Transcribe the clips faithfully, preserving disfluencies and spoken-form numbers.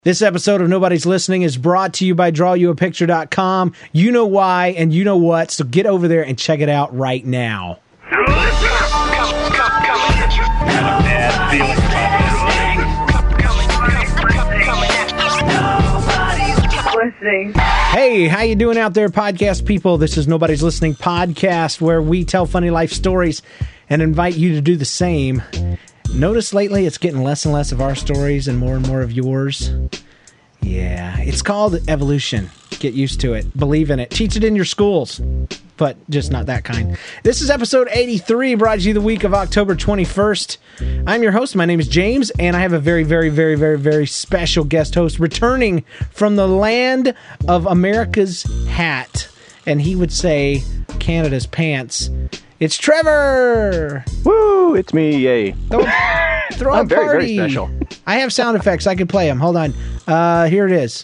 This episode of Nobody's Listening is brought to you by draw you a picture dot com. You know why and you know what, so get over there and check it out right now. Listening. Hey, how you doing out there, podcast people? This is Nobody's Listening podcast, where we tell funny life stories and invite you to do the same. Notice lately it's getting less and less of our stories and more and more of yours. Yeah, it's called evolution. Get used to it. Believe in it. Teach it in your schools, but just not that kind. This is episode eighty-three, brought to you the week of October twenty-first. I'm your host. My name is James, and I have a very, very, very, very, very special guest host returning from the land of America's hat, and he would say Canada's pants. It's Trevor! Woo! It's me, yay. Throw, throw I'm a very, party. very special. I have sound effects. I could play them. Hold on. Uh, here it is.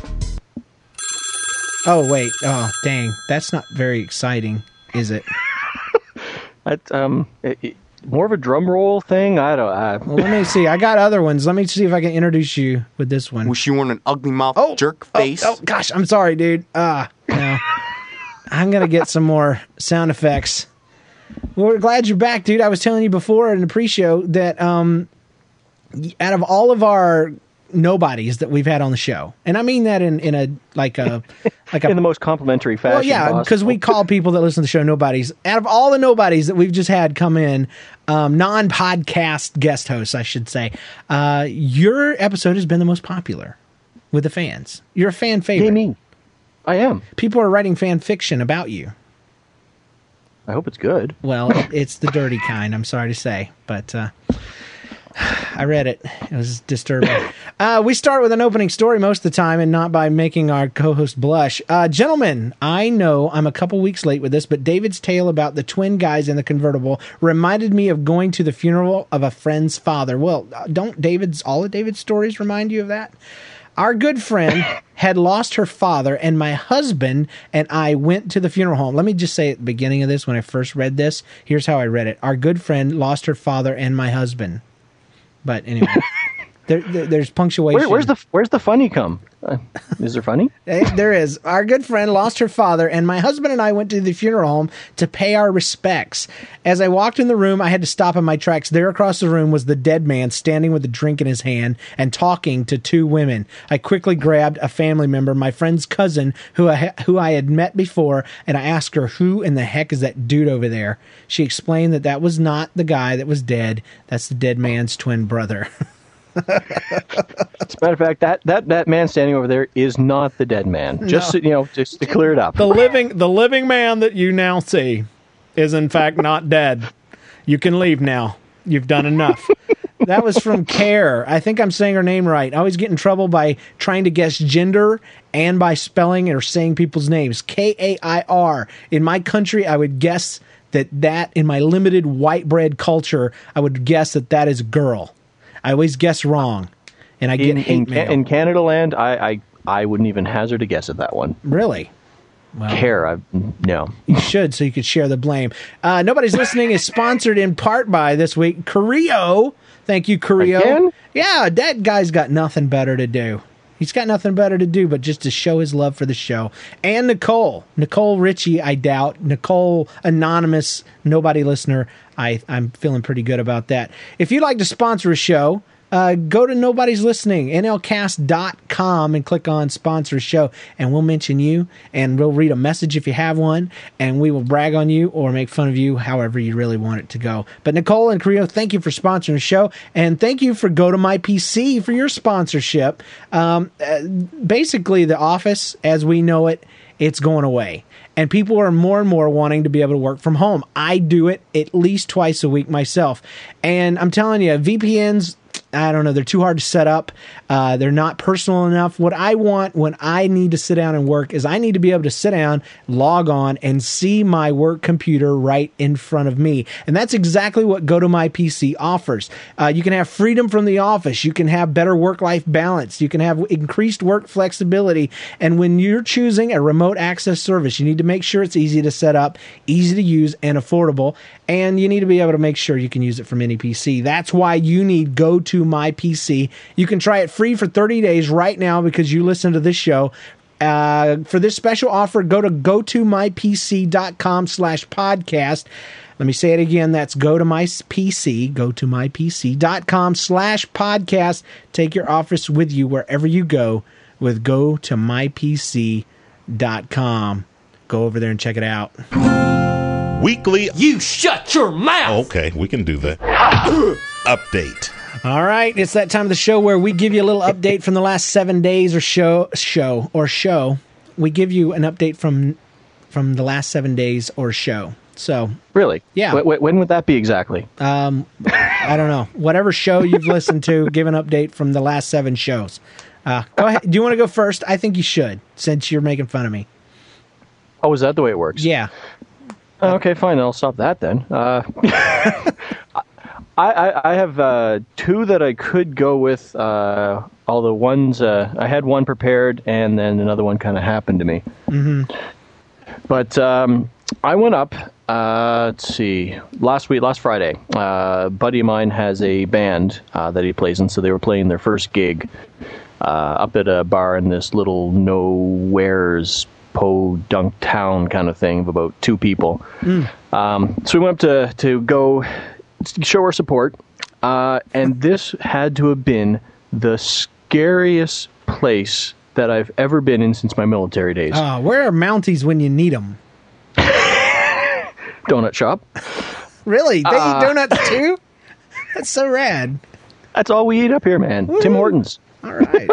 Oh, wait. Oh, dang. That's not very exciting, is it? That's um, it, it, more of a drum roll thing? I don't... I... Well, let me see. I got other ones. Let me see if I can introduce you with this one. Wish you weren't an ugly mouth Oh, jerk oh, face. Oh, gosh. I'm sorry, dude. Ah, no. I'm going to get some more sound effects. Well, we're glad you're back, dude. I was telling you before in the pre-show that um, out of all of our nobodies that we've had on the show, and I mean that in, in a like a like a in the most complimentary fashion. well, yeah, because we call people that listen to the show nobodies. Out of all the nobodies that we've just had come in, um, non-podcast guest hosts, I should say, uh, your episode has been the most popular with the fans. You're a fan favorite. Hey, me. I am. People are writing fan fiction about you. I hope it's good. Well, it's the dirty kind, I'm sorry to say, but uh, I read it. It was disturbing. Uh, we start with an opening story most of the time and not by making our co-host blush. Uh, gentlemen, I know I'm a couple weeks late with this, but David's tale about the twin guys in the convertible reminded me of going to the funeral of a friend's father. Well, don't David's all of David's stories remind you of that? Our good friend had lost her father, and my husband and I went to the funeral home. Let me just say at the beginning of this, when I first read this, here's how I read it. Our good friend lost her father and my husband. But anyway, there, there, there's punctuation. Where, where's the Where's the funny come? Uh, is there funny? There is. Our good friend lost her father, and my husband and I went to the funeral home to pay our respects. As I walked in the room, I had to stop in my tracks. There across the room was the dead man standing with a drink in his hand and talking to two women. I quickly grabbed a family member, my friend's cousin, who I, who I had met before, and I asked her, who in the heck is that dude over there? She explained that that was not the guy that was dead. That's the dead man's twin brother. As a matter of fact, that, that, that man standing over there is not the dead man. Just No. you know, just to clear it up. The living the living man that you now see is in fact not dead. You can leave now. You've done enough. That was from Care. I think I'm saying her name right. I always get in trouble by trying to guess gender and by spelling or saying people's names. K A I R. In my country, I would guess that that, in my limited white bread culture, I would guess that that is a girl. I always guess wrong, and I get in, hate in, mail. in Canada land, I, I I wouldn't even hazard a guess at that one. Really? Well, Care, I no. you should, so you could share the blame. Uh, Nobody's Listening is sponsored in part by this week Creo. Thank you, Creo. Again? Yeah, that guy's got nothing better to do. He's got nothing better to do but just to show his love for the show. And Nicole. Nicole Ritchie, I doubt. Nicole, anonymous, nobody listener. I, I'm feeling pretty good about that. If you'd like to sponsor a show, uh, go to Nobody's Listening, N L cast dot com, and click on Sponsor a Show, and we'll mention you, and we'll read a message if you have one, and we will brag on you or make fun of you however you really want it to go. But Nicole and Creo, thank you for sponsoring the show, and thank you for Go to My P C for your sponsorship. Um, uh, basically, The Office, as we know it, it's going away. And people are more and more wanting to be able to work from home. I do it at least twice a week myself. And I'm telling you, V P Ns, I don't know, they're too hard to set up. Uh, they're not personal enough. What I want when I need to sit down and work is I need to be able to sit down, log on, and see my work computer right in front of me. And that's exactly what Go to My P C offers. Uh, you can have freedom from the office. You can have better work-life balance. You can have increased work flexibility. And when you're choosing a remote access service, you need to make sure it's easy to set up, easy to use, and affordable. And you need to be able to make sure you can use it from any P C. That's why you need Go to to My P C. You can try it free for thirty days right now because you listen to this show. Uh, for this special offer, go to go to my p c dot com slash podcast. Let me say it again. That's go to my P C, go to my p c dot com slash podcast. Take your office with you wherever you go with go to my p c dot com. Go over there and check it out. Weekly. You shut your mouth. Okay, we can do that. Update. All right, it's that time of the show where we give you a little update from the last seven days or show, show or show. We give you an update from from the last seven days or show. So really, yeah. W- w- when would that be exactly? Um, I don't know. Whatever show you've listened to, give an update from the last seven shows. Uh, go ahead. Do you want to go first? I think you should, since you're making fun of me. Oh, is that the way it works? Yeah. Okay, fine. I'll stop that then. Uh, I, I, I have uh, two that I could go with. Uh, all the ones uh, I had one prepared, and then another one kind of happened to me. Mm-hmm. But um, I went up. Uh, let's see. Last week, last Friday, uh, a buddy of mine has a band uh, that he plays in, so they were playing their first gig uh, up at a bar in this little nowhere's podunk town kind of thing of about two people. Mm. Um, so we went up to to go show our support, uh, and this had to have been the scariest place that I've ever been in since my military days. Uh, where are Mounties when you need them? Donut shop. Really? They uh, eat donuts too? That's so rad. That's all we eat up here, man. Woo. Tim Hortons. All right.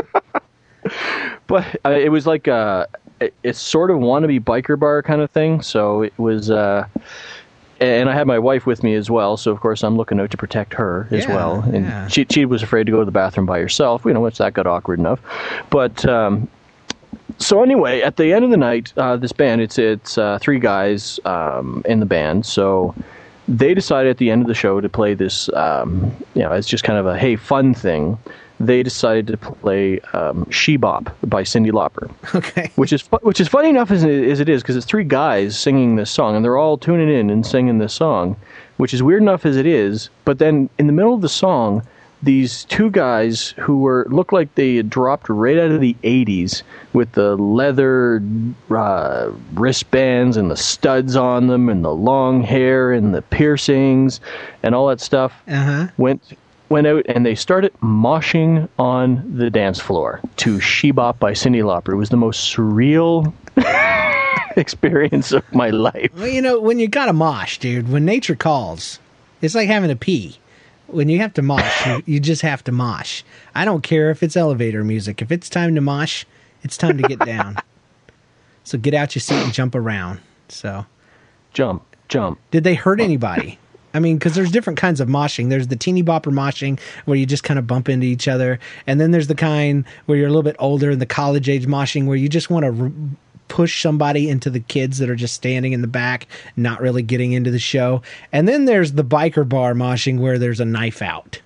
But uh, it was like a, it, it's sort of wannabe biker bar kind of thing. So it was, uh, and I had my wife with me as well. So of course I'm looking out to protect her as yeah, well. And yeah. she she was afraid to go to the bathroom by herself. You know, once that got awkward enough. But um, so anyway, at the end of the night, uh, this band, it's it's uh, three guys um, in the band. So they decided at the end of the show to play this, um, you know, it's just kind of a, hey, fun thing. They decided to play um, She Bop by Cyndi Lauper. Okay. Which is fu- which is funny enough as it, as it is, because it's three guys singing this song, and they're all tuning in and singing this song, which is weird enough as it is. But then in the middle of the song, these two guys who were looked like they had dropped right out of the eighties with the leather uh, wristbands and the studs on them and the long hair and the piercings and all that stuff uh-huh. went went out and they started moshing on the dance floor to She Bop by Cyndi Lauper. It was the most surreal experience of my life. Well, you know, when you got to mosh, dude, when nature calls, it's like having to pee. When you have to mosh, you, you just have to mosh. I don't care if it's elevator music. If it's time to mosh, it's time to get down. So get out your seat and jump around. So, Jump, jump. Did they hurt anybody? I mean, because there's different kinds of moshing. There's the teeny bopper moshing where you just kind of bump into each other. And then there's the kind where you're a little bit older and the college age moshing where you just want to r- push somebody into the kids that are just standing in the back, not really getting into the show. And then there's the biker bar moshing where there's a knife out.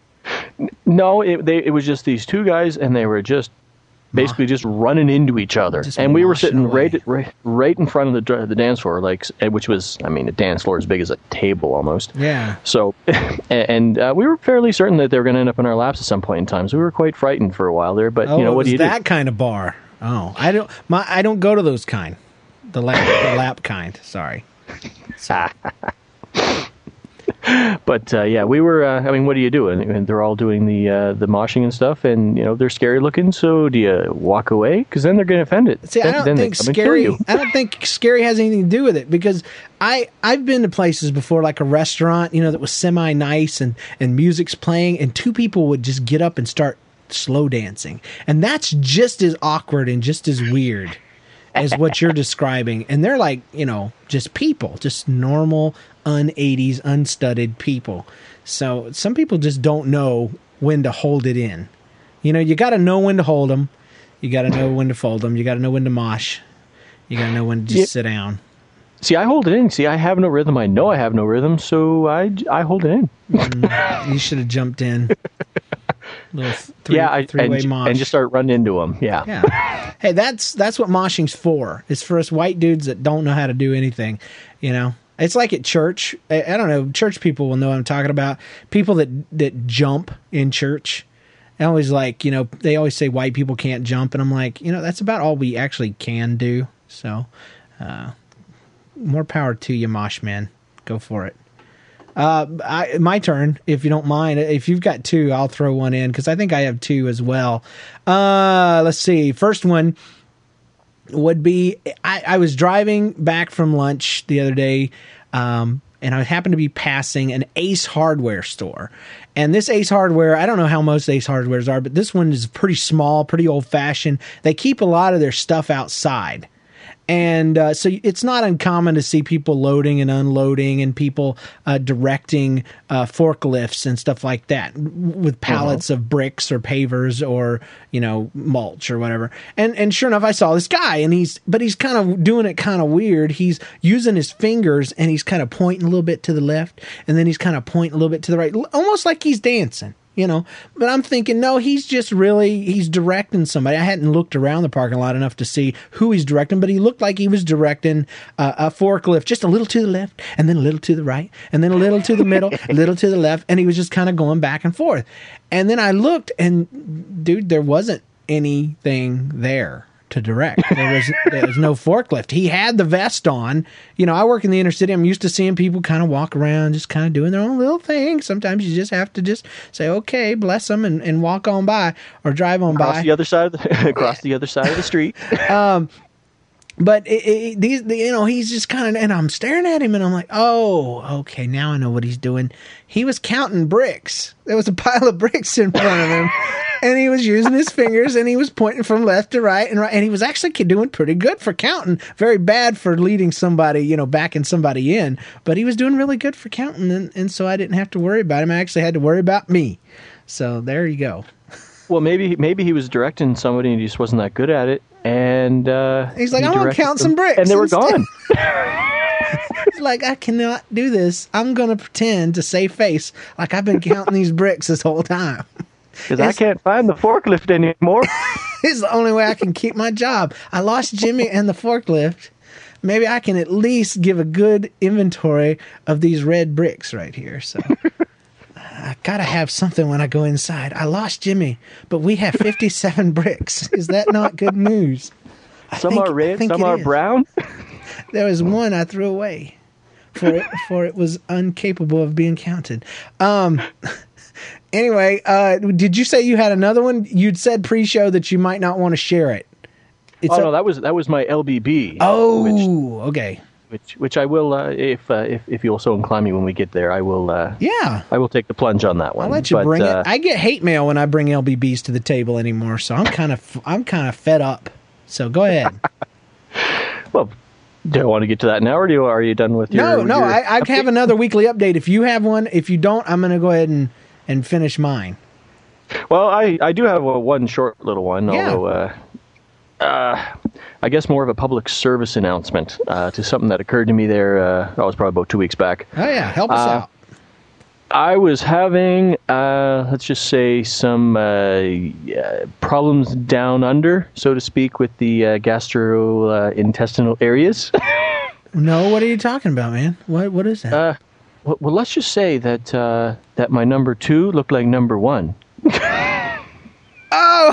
No, it, they, it was just these two guys, and they were just basically just running into each other. Just and we were sitting away. right, right right in front of the the dance floor, like, which was, I mean, a dance floor as big as a table almost. Yeah. So, and uh, we were fairly certain that they were going to end up in our laps at some point in time. So we were quite frightened for a while there. But Oh, you know, it what was do you that do? kind of bar. Oh, I don't. My I don't go to those kind. The lap, the lap kind. Sorry. But uh, yeah, we were. Uh, I mean, what do you do? And, and they're all doing the uh, the moshing and stuff, and you know they're scary looking. So do you walk away? Because then they're getting offended. See, then, I don't then think they come and kill scary. you. I don't think scary has anything to do with it because I I've been to places before, like a restaurant, you know, that was semi nice and and music's playing, and two people would just get up and start slow dancing, and that's just as awkward and just as weird as what you're describing. And they're like, you know, just people, just normal, un-eighties, unstudied people. So some people just don't know when to hold it in. You know, you got to know when to hold them. You got to know when to fold them. You got to know when to mosh. You got to know when to just Yeah. sit down. See, I hold it in. See, I have no rhythm. I know I have no rhythm, so I, I hold it in. Mm, you should have jumped in. Little three, yeah, I, three-way and, mosh. and just start running into them. Yeah. Yeah. Hey, that's that's what moshing's for. It's for us white dudes that don't know how to do anything. You know, It's like at church. I, I don't know. Church people will know what I'm talking about. People that that jump in church. I always like, you know, they always say white people can't jump, and I'm like, you know, that's about all we actually can do. So, uh, more power to you, Mosh Man. Go for it. Uh, I, my turn, if you don't mind. If you've got two, I'll throw one in because I think I have two as well. Uh, let's see. First one would be I, I was driving back from lunch the other day, um, and I happened to be passing an Ace Hardware store. And this Ace Hardware, I don't know how most Ace Hardwares are, but this one is pretty small, pretty old-fashioned. They keep a lot of their stuff outside. And uh, so it's not uncommon to see people loading and unloading and people uh, directing uh, forklifts and stuff like that with pallets uh-huh. of bricks or pavers or, you know, mulch or whatever. And and sure enough, I saw this guy, and he's but he's kind of doing it kind of weird. He's using his fingers, and he's kind of pointing a little bit to the left, and then he's kind of pointing a little bit to the right, almost like he's dancing. You know, but I'm thinking, no, he's just really, he's directing somebody. I hadn't looked around the parking lot enough to see who he's directing, but he looked like he was directing uh, a forklift just a little to the left and then a little to the right and then a little to the middle, a little to the left. And he was just kind of going back and forth. And then I looked and, dude, there wasn't anything there to direct. There was there was no forklift. He had the vest on. You know, I work in the inner city. I'm used to seeing people kind of walk around, just kind of doing their own little thing. Sometimes you just have to just say, okay, bless them, and, and walk on by or drive on across by. the other side of the across the other side of the street. um, but it, it, these, the, you know, he's just kind of, and I'm staring at him, and I'm like, oh, okay, now I know what he's doing. He was counting bricks. There was a pile of bricks in front of him. And he was using his fingers, and he was pointing from left to right and right. And he was actually doing pretty good for counting. Very bad for leading somebody, you know, backing somebody in. But he was doing really good for counting. And, and so I didn't have to worry about him. I actually had to worry about me. So there you go. Well, maybe maybe he was directing somebody and he just wasn't that good at it. And uh, he's like, he I'm going to count some bricks. And they were instead. gone. He's like, I cannot do this. I'm going to pretend to save face like I've been counting these bricks this whole time. Because I can't find the forklift anymore. It's the only way I can keep my job. I lost Jimmy and the forklift. Maybe I can at least give a good inventory of these red bricks right here. So I gotta have something when I go inside. I lost Jimmy, but we have fifty-seven bricks. Is that not good news? I some think, are red, some are is. brown. There was one I threw away, for it, for it was incapable of being counted. Um. Anyway, uh, did you say you had another one? You'd said pre-show that you might not want to share it. It's oh a- no, that was that was my L B B. Oh, which, okay. Which which I will uh, if uh, if if you'll so incline me when we get there, I will. Uh, yeah, I will take the plunge on that one. I'll let you but, bring uh, it. I get hate mail when I bring L B Bs to the table anymore, so I'm kind of I'm kind of fed up. So go ahead. Well. Do I want to get to that now, or do you, are you done with your? No, no. Your I, I have another weekly update. If you have one, if you don't, I'm going to go ahead and, and finish mine. Well, I, I do have a, one short little one, yeah. although uh, uh, I guess more of a public service announcement uh, to something that occurred to me there. Uh, that was probably about two weeks back. Oh yeah, help us uh, out. I was having, uh, let's just say, some uh, uh, problems down under, so to speak, with the uh, gastrointestinal areas. No, what are you talking about, man? What What is that? Uh, well, well, let's just say that uh, that my number two looked like number one. Oh!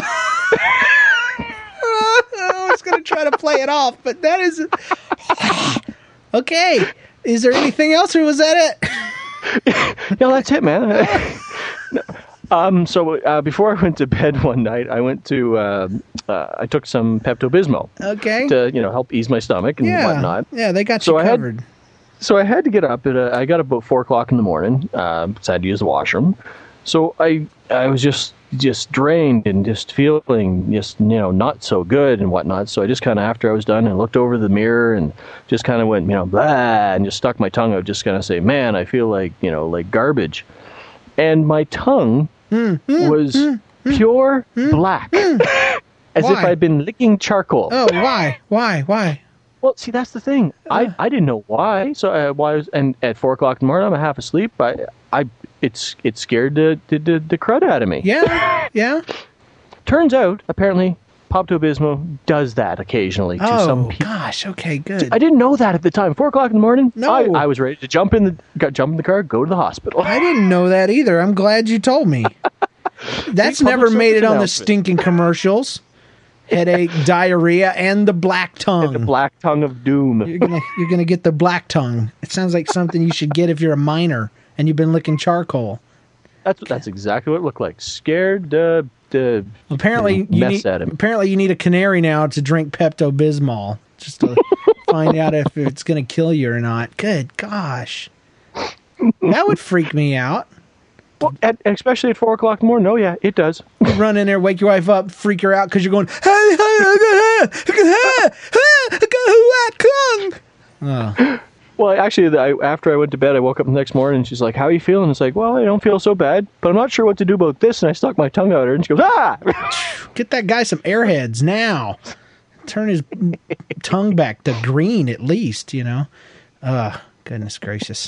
I was going to try to play it off, but that is... Okay. Is there anything else, or was that it? No, that's it, man. um, so uh, before I went to bed one night, I went to uh, uh, I took some Pepto-Bismol. Okay. To you know help ease my stomach and yeah. whatnot. Yeah, they got so you covered. I had, so I had to get up at uh, I got up about four o'clock in the morning. Uh, so I had to use the washroom. So I I was just just drained and just feeling just you know not so good and whatnot. So I just kind of after I was done and looked over the mirror and just kind of went you know blah and just stuck my tongue out, just kind of say, man, I feel like you know like garbage, and my tongue mm, mm, was mm, pure mm, black, mm. as Why? if I'd been licking charcoal. Oh, why, why, why? Well, see, that's the thing. I, I didn't know why. So I, why was and at four o'clock in the morning, I'm half asleep. I I it's it scared the the, the, the crud out of me. Yeah, yeah. Turns out, apparently, Pepto-Bismol does that occasionally to Oh, some people. gosh. Okay, good. I didn't know that at the time. Four o'clock in the morning. No. I, I was ready to jump in the got jump in the car, go to the hospital. I didn't know that either. I'm glad you told me. That's Big never public made it service on the announcement. stinking commercials. Headache, diarrhea, and the black tongue. The black tongue of doom. You're gonna you're gonna get the black tongue. It sounds like something you should get if you're a miner and you've been licking charcoal. That's that's exactly what it looked like. Scared uh, to Apparently, you mess need, at him. apparently you need a canary now to drink Pepto Bismol just to find out if it's gonna kill you or not. Good gosh, that would freak me out. Well, at, especially at four o'clock in the morning. Oh yeah, it does. You run in there, wake your wife up, freak her out because you're going. Oh. Well, actually, I, after I went to bed, I woke up the next morning, and she's like, "How are you feeling?" It's like, "Well, I don't feel so bad, but I'm not sure what to do about this." And I stuck my tongue out at her, and she goes, "Ah!" Get that guy some airheads now. Turn his tongue back to green at least, you know. Uh, goodness gracious.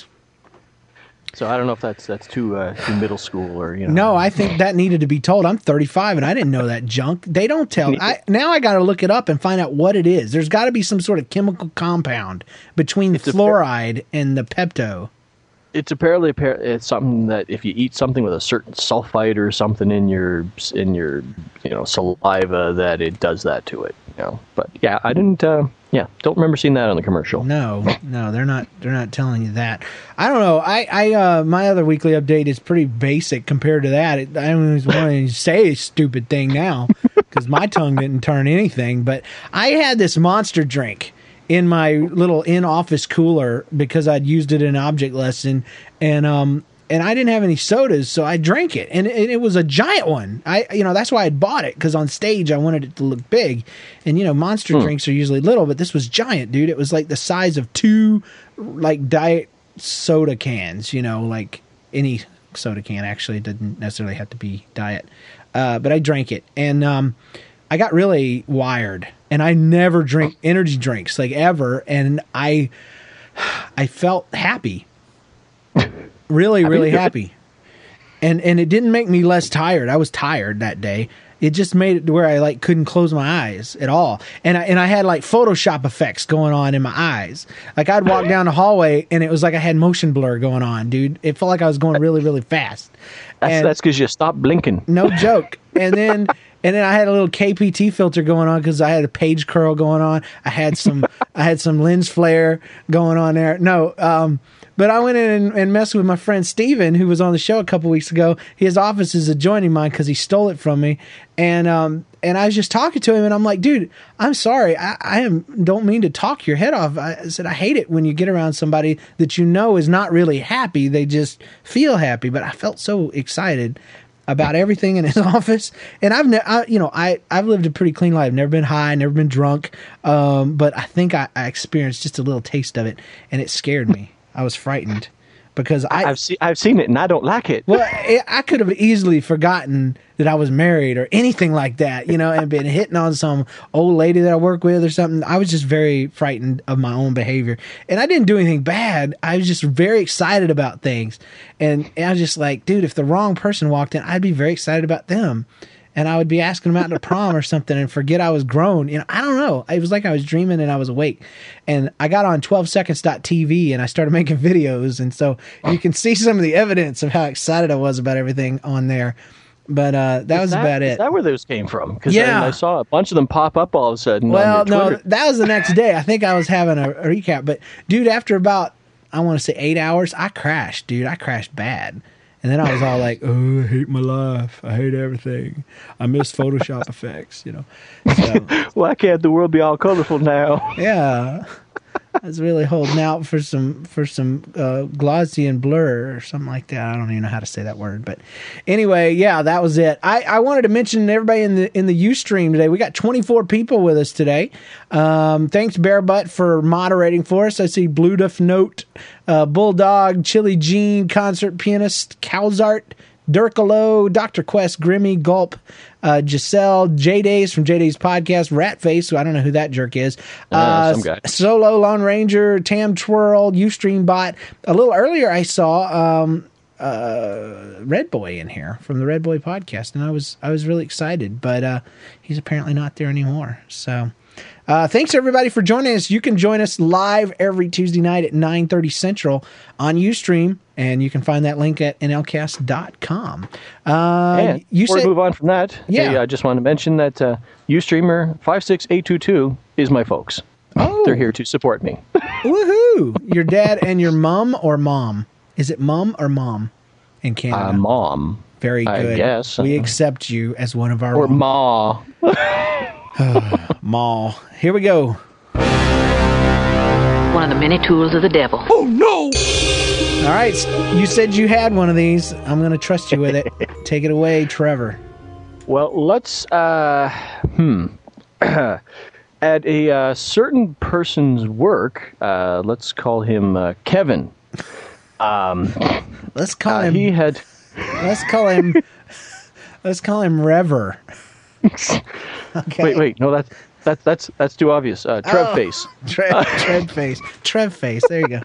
So I don't know if that's that's too uh, too middle school or you know. No, I think that needed to be told. I'm thirty-five and I didn't know that junk. They don't tell. I now I got to look it up and find out what it is. There's got to be some sort of chemical compound between the It's a- fluoride and the Pepto. It's apparently appar- it's something that if you eat something with a certain sulfite or something in your in your you know saliva, that it does that to it. You know, but yeah, I didn't. Uh, yeah, don't remember seeing that on the commercial. No, no, they're not. They're not telling you that. I don't know. I, I, uh, my other weekly update is pretty basic compared to that. It, I don't even want to say a stupid thing now because my tongue didn't turn anything. But I had this Monster drink in my little in-office cooler because I'd used it in object lesson, and um, and I didn't have any sodas, so I drank it, and it, it was a giant one. I, you know, that's why I bought it because on stage I wanted it to look big, and you know, Monster Hmm. drinks are usually little, but this was giant, dude. It was like the size of two, like diet soda cans. You know, like any soda can. Actually, it didn't necessarily have to be diet, uh, but I drank it, and um, I got really wired, and I never drink energy drinks like ever, and I, I felt happy. Really, really happy. And and it didn't make me less tired. I was tired that day. It just made it to where I like couldn't close my eyes at all. And I and I had like Photoshop effects going on in my eyes. Like I'd walk down the hallway and it was like I had motion blur going on, dude. It felt like I was going really, really fast. That's And- that's because you stopped blinking. no joke. And then and then I had a little K P T filter going on because I had a page curl going on. I had some I had some lens flare going on there. No, um, but I went in and, and messed with my friend Steven, who was on the show a couple weeks ago. His office is adjoining mine because he stole it from me. And um, and I was just talking to him, and I'm like, dude, I'm sorry. I, I am don't mean to talk your head off. I said I hate it when you get around somebody that you know is not really happy. They just feel happy. But I felt so excited about everything in his office, and I've ne- I, you know I I've lived a pretty clean life. Never been high, never been drunk, um, but I think I, I experienced just a little taste of it, and it scared me. I was frightened because I I've seen I've seen it and I don't like it. well it, I could have easily forgotten that I was married or anything like that, you know, and been hitting on some old lady that I work with or something. I was just very frightened of my own behavior, and I didn't do anything bad. I was just very excited about things, and, and I was just like, dude, if the wrong person walked in, I'd be very excited about them. And I would be asking them out to prom or something and forget I was grown. You know, I don't know. It was like I was dreaming and I was awake. And I got on twelve seconds dot t v and I started making videos. And so you can see some of the evidence of how excited I was about everything on there. But uh, that Is was that, about Is it. that where those came from? Because Yeah. I, I saw a bunch of them pop up all of a sudden. Well, on your no, Twitter. that was the next day. I think I was having a, a recap. But, dude, after about, I want to say eight hours, I crashed, dude. I crashed bad. And then I was all like, oh, I hate my life. I hate everything. I miss Photoshop effects, you know. So, Why can't the world be all colorful now? yeah. I was really holding out for some for some uh, Gaussian blur or something like that. I don't even know how to say that word, but anyway, yeah, that was it. I, I wanted to mention everybody in the in the Ustream today. We got twenty-four people with us today. Um, thanks Bear Butt for moderating for us. I see Blue Duff Note, uh, Bulldog, Chili Jean, Concert Pianist, Calzart, Dirkalo, Doctor Quest, Grimmy, Gulp, uh, Giselle, J Days from J Days Podcast, Ratface, who I don't know who that jerk is, Uh, uh, some guy. Solo, Lone Ranger, Tam Twirl, Ustream Bot. A little earlier I saw um, uh, Red Boy in here from the Red Boy podcast, and I was I was really excited, but uh, he's apparently not there anymore. So uh, thanks everybody for joining us. You can join us live every Tuesday night at nine thirty Central on Ustream, and you can find that link at N L cast dot com. Uh, and you before said, we move on from that, yeah. hey, I just want to mention that uh, Ustreamer five six eight two two is my folks. Oh. They're here to support me. Woohoo! Your dad and your mom or mom? Is it mom or mom in Canada? Uh, mom. Very good. I guess. We accept you as one of our Or own. ma. Ma. Here we go. One of the many tools of the devil. Oh no! All right. You said you had one of these. I'm going to trust you with it. Take it away, Trevor. Well, let's, uh, hmm. At a uh, certain person's work, uh, let's call him uh, Kevin. Um, Let's call uh, him. he had. Let's call him. let's call him Rever. Okay. Wait, wait, no, that's that's that's that's too obvious. Uh, Trev Oh. face. Trev, Trev face. Trev face. There you go.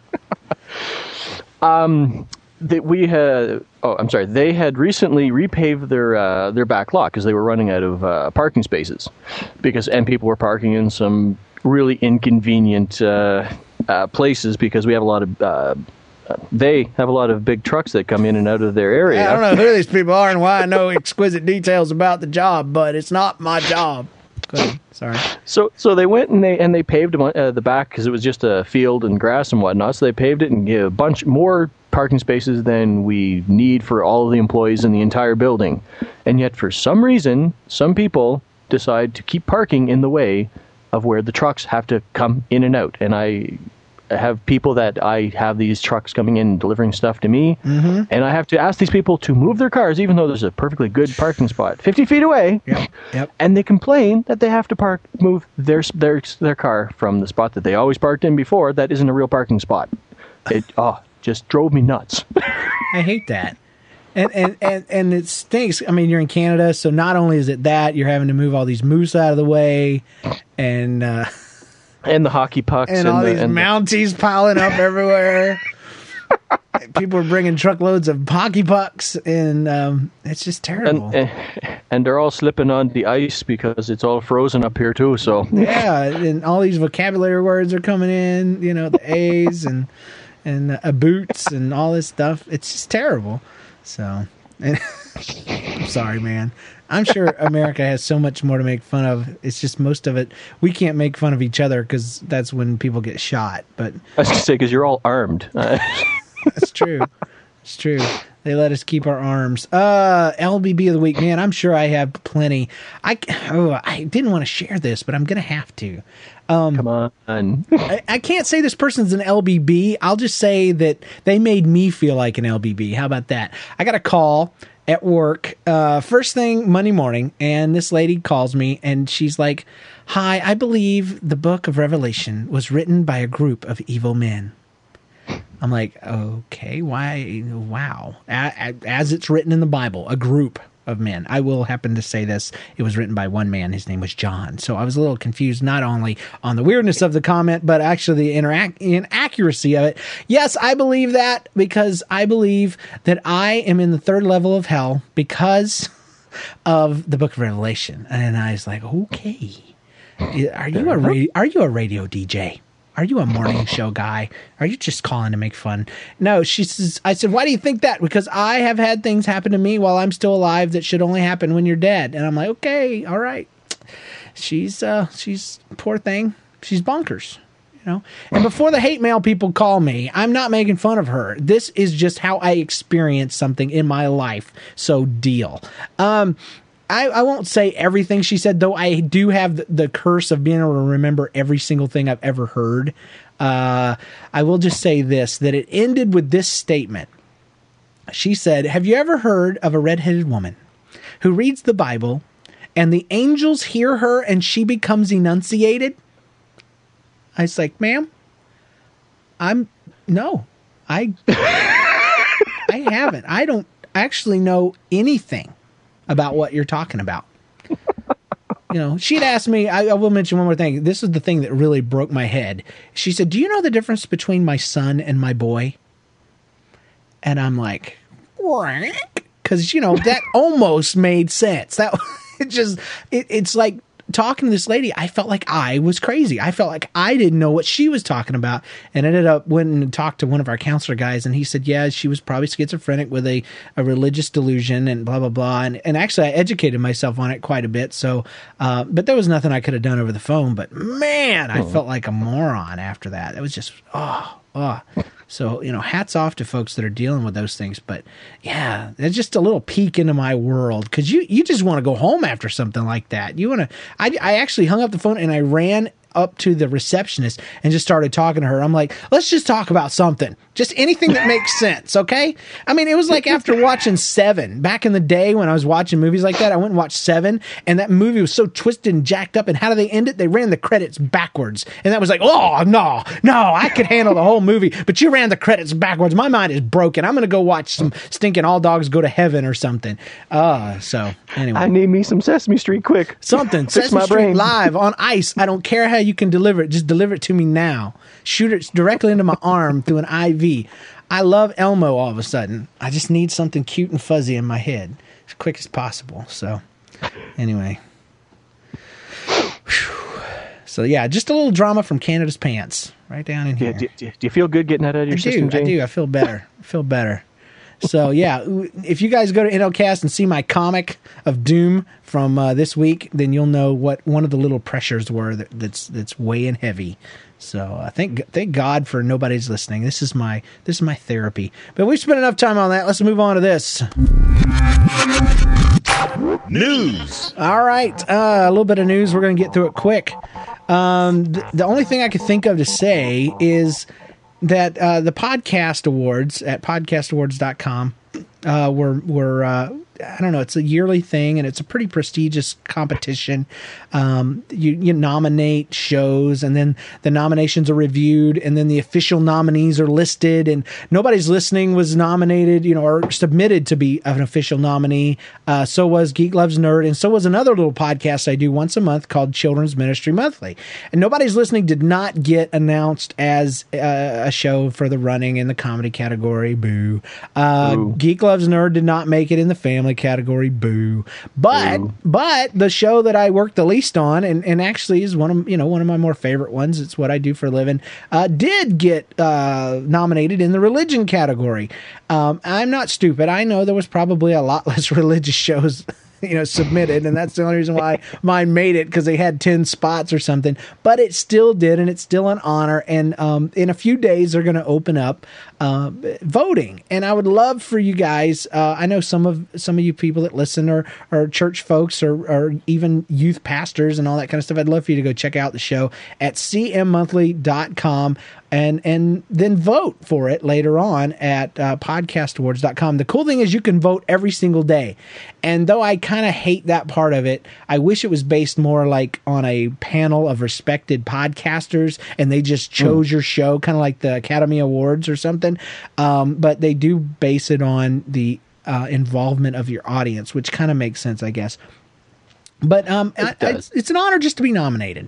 Um, that we had. Oh, I'm sorry. They had recently repaved their uh, their back lot because they were running out of uh, parking spaces, because and people were parking in some really inconvenient uh, uh, places because we have a lot of. Uh, they have a lot of big trucks that come in and out of their area. I don't know who these people are and why I know exquisite details about the job, but it's not my job. Go ahead. Sorry. So, so they went and they and they paved uh, the back because it was just a field and grass and whatnot. So they paved it and gave a bunch more parking spaces than we need for all of the employees in the entire building. And yet, for some reason, some people decide to keep parking in the way of where the trucks have to come in and out. And I have people that I have these trucks coming in and delivering stuff to me, Mm-hmm. and I have to ask these people to move their cars, even though there's a perfectly good parking spot fifty feet away. Yep. Yep. And they complain that they have to park, move their their their car from the spot that they always parked in before. That isn't a real parking spot. It oh just drove me nuts. I hate that. And, and, and, and it stinks. I mean, you're in Canada, so not only is it that, you're having to move all these moose out of the way, and uh, And the hockey pucks and, and, all the, these and the- Mounties piling up everywhere. People are bringing truckloads of hockey pucks, and um, it's just terrible. and, and and they're all slipping on the ice because it's all frozen up here too. So Yeah, and all these vocabulary words are coming in, you know, the A's and and uh, boots and all this stuff. It's just terrible. So, and, I'm sorry, man. I'm sure America has so much more to make fun of. It's just most of it, we can't make fun of each other because that's when people get shot. But I was going to say, because you're all armed. Uh, that's true. It's true. They let us keep our arms. Uh, L B B of the week, man. I'm sure I have plenty. I oh, I didn't want to share this, but I'm gonna have to. Um, come on. I, I can't say this person's an L B B. I'll just say that they made me feel like an L B B. How about that? I got a call at work uh, first thing Monday morning, and this lady calls me, and she's like, "Hi, I believe the book of Revelation was written by a group of evil men." I'm like, okay, why? Wow. A- a- As it's written in the Bible, a group of men. I will happen to say this. It was written by one man. His name was John. So I was a little confused, not only on the weirdness of the comment, but actually the interac- inaccuracy of it. Yes, I believe that because I believe that I am in the third level of hell because of the book of Revelation. And I was like, okay, are you a ra- are you a radio D J? Are you a morning show guy? Are you just calling to make fun? No, she says, I said, why do you think that? Because I have had things happen to me while I'm still alive that should only happen when you're dead. And I'm like, okay, all right. She's, uh, she's, poor thing. She's bonkers, you know? And before the hate mail people call me, I'm not making fun of her. This is just how I experience something in my life. So deal. Um, I, I won't say everything she said, though I do have the, the curse of being able to remember every single thing I've ever heard. Uh, I will just say this, that it ended with this statement. She said, have you ever heard of a redheaded woman who reads the Bible and the angels hear her and she becomes enunciated? I was like, ma'am, I'm, no, I, I haven't. I don't actually know anything about what you're talking about. You know, she'd asked me, I, I will mention one more thing. This is the thing that really broke my head. She said, do you know the difference between my son and my boy? And I'm like, because, you know, that almost made sense. That it just, it, it's like talking to this lady, I felt like I was crazy. I felt like I didn't know what she was talking about, and ended up went and talked to one of our counselor guys, and he said, yeah, she was probably schizophrenic with a, a religious delusion and blah, blah, blah. And, and actually, I educated myself on it quite a bit. So, uh, but there was nothing I could have done over the phone. But man, I felt like a moron after that. It was just, oh, oh. So, you know, hats off to folks that are dealing with those things. But yeah, it's just a little peek into my world, because you, you just want to go home after something like that. You want to, I, I actually hung up the phone and I ran up to the receptionist and just started talking to her. I'm like, let's just talk about something, just anything that makes sense. Okay. I mean, it was like after watching Seven back in the day when I was watching movies like that, I went and watched Seven, and that movie was so twisted and jacked up. And how do they end it? They ran the credits backwards. And that was like, oh no, no, I could handle the whole movie, but you ran the credits backwards. My mind is broken. I'm going to go watch some stinking All Dogs Go to Heaven or something. Uh, so anyway, I need me some Sesame Street quick. Something. Fix Sesame my Street brain. live on ice. I don't care how you can deliver it. Just deliver it to me now. Shoot it directly into my arm through an I V. I love Elmo all of a sudden. I just need something cute and fuzzy in my head as quick as possible. So anyway. So yeah, just a little drama from Canada's Pants right down in here. Yeah, do, do, do you feel good getting that out of your I system, do. Jane? I do. I feel better. I feel better. So yeah, if you guys go to N L Cast and see my comic of doom from uh, this week, then you'll know what one of the little pressures were that, that's that's weighing heavy. So I uh, thank thank God for nobody's listening. This is my this is my therapy. But we've spent enough time on that. Let's move on to this. News. All right, uh, a little bit of news. We're going to get through it quick. Um, th- the only thing I could think of to say is that uh, the podcast awards at podcast awards dot com uh, were were uh, I don't know. It's a yearly thing, and it's a pretty prestigious competition. Um, you, you nominate shows, and then the nominations are reviewed, and then the official nominees are listed. And Nobody's Listening was nominated, you know, or submitted to be an official nominee. Uh, so was Geek Loves Nerd, and so was another little podcast I do once a month called Children's Ministry Monthly. And Nobody's Listening did not get announced as uh, a show for the running in the comedy category. Boo. Uh, Boo. Geek Loves Nerd did not make it in the family category. Boo. But Boo. but the show that I work the least on, and, and actually is one of you know one of my more favorite ones, it's what I do for a living, uh, did get uh, nominated in the religion category. Um, I'm not stupid. I know there was probably a lot less religious shows you know, submitted, and that's the only reason why mine made it, because they had ten spots or something. But it still did, and it's still an honor. And um, in a few days, they're going to open up uh, voting, and I would love for you guys. Uh, I know some of some of you people that listen are are church folks, or or even youth pastors and all that kind of stuff. I'd love for you to go check out the show at c m monthly dot com. And and then vote for it later on at uh, podcast awards dot com. The cool thing is you can vote every single day. And though I kind of hate that part of it, I wish it was based more like on a panel of respected podcasters, and they just chose mm. your show, kind of like the Academy Awards or something. Um, but they do base it on the uh, involvement of your audience, which kind of makes sense, I guess. But um, it I, I, it's, it's an honor just to be nominated.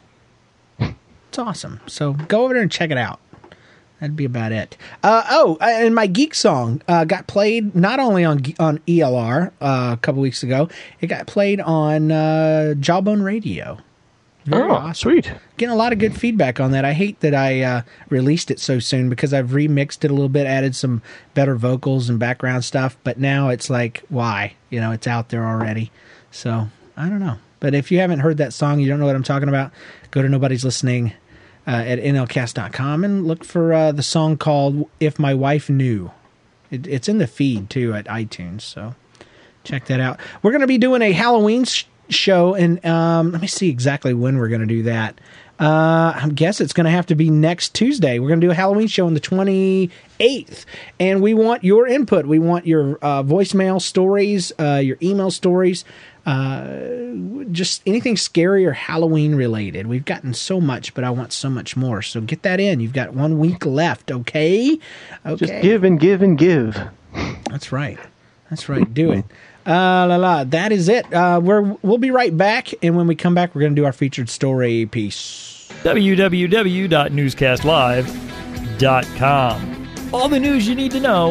It's awesome. So go over there and check it out. That'd be about it. Uh, oh, and my geek song uh, got played not only on on E L R uh, a couple weeks ago, it got played on uh, Jawbone Radio. Very oh, awesome. Sweet. Getting a lot of good feedback on that. I hate that I uh, released it so soon, because I've remixed it a little bit, added some better vocals and background stuff. But now it's like, why? You know, it's out there already. So I don't know. But if you haven't heard that song, you don't know what I'm talking about, go to Nobody's Listening uh, at N L cast dot com and look for uh, the song called If My Wife Knew. It, it's in the feed, too, at iTunes. So check that out. We're going to be doing a Halloween sh- show, and um, let me see exactly when we're going to do that. Uh, I guess it's going to have to be next Tuesday. We're going to do a Halloween show on the twenty-eighth, and we want your input. We want your uh, voicemail stories, uh, your email stories, uh, just anything scary or Halloween related. We've gotten so much, but I want so much more. So get that in. You've got one week left, okay? Okay. Just give and give and give. That's right. That's right. Do it. Uh, la la. That is it. Uh, we're we'll be right back, and when we come back, we're going to do our featured story piece. w w w dot newscast live dot com. All the news you need to know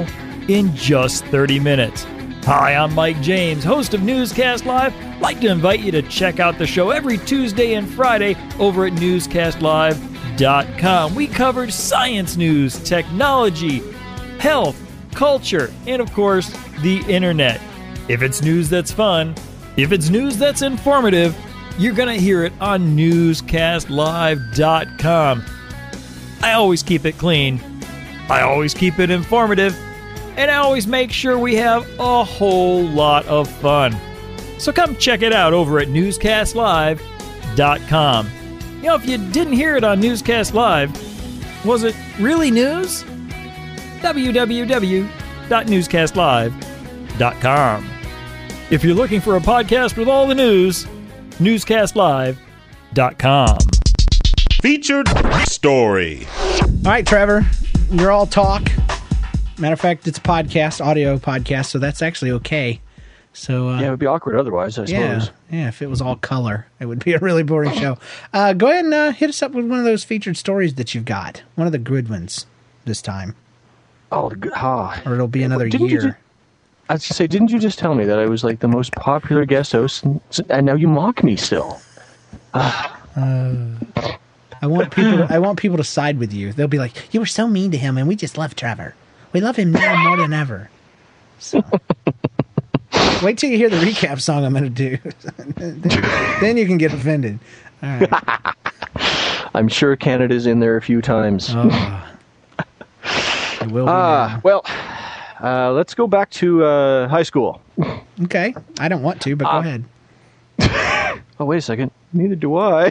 in just thirty minutes. Hi, I'm Mike James, host of Newscast Live. I'd like to invite you to check out the show every Tuesday and Friday over at newscast live dot com. We cover science news, technology, health, culture, and of course, the internet. If it's news that's fun, if it's news that's informative, you're going to hear it on newscast live dot com. I always keep it clean. I always keep it informative. And I always make sure we have a whole lot of fun. So come check it out over at newscast live dot com. You know, if you didn't hear it on Newscast Live, was it really news? w w w dot newscast live dot com. If you're looking for a podcast with all the news, newscast live dot com. Featured story. All right, Trevor, you're all talk. Matter of fact, it's a podcast, audio podcast, so that's actually okay. So uh, yeah, it would be awkward otherwise, I yeah, suppose. yeah. If it was all color, it would be a really boring show. Uh, go ahead and uh, hit us up with one of those featured stories that you've got. One of the good ones this time, Oh, the good. Ah. or it'll be another Didn't you year. ju- I was going to say, didn't you just tell me that I was like the most popular guest host, and, and now you mock me still? I want people. To, I want people to side with you. They'll be like, "You were so mean to him, and we just love Trevor. We love him now more than ever." So. Wait till you hear the recap song I'm going to do. then, then you can get offended. All right. I'm sure Canada's in there a few times. Oh. It will be Ah, now. well, uh, let's go back to uh, high school. Okay. I don't want to, but go Uh, ahead. Oh, wait a second. Neither do I.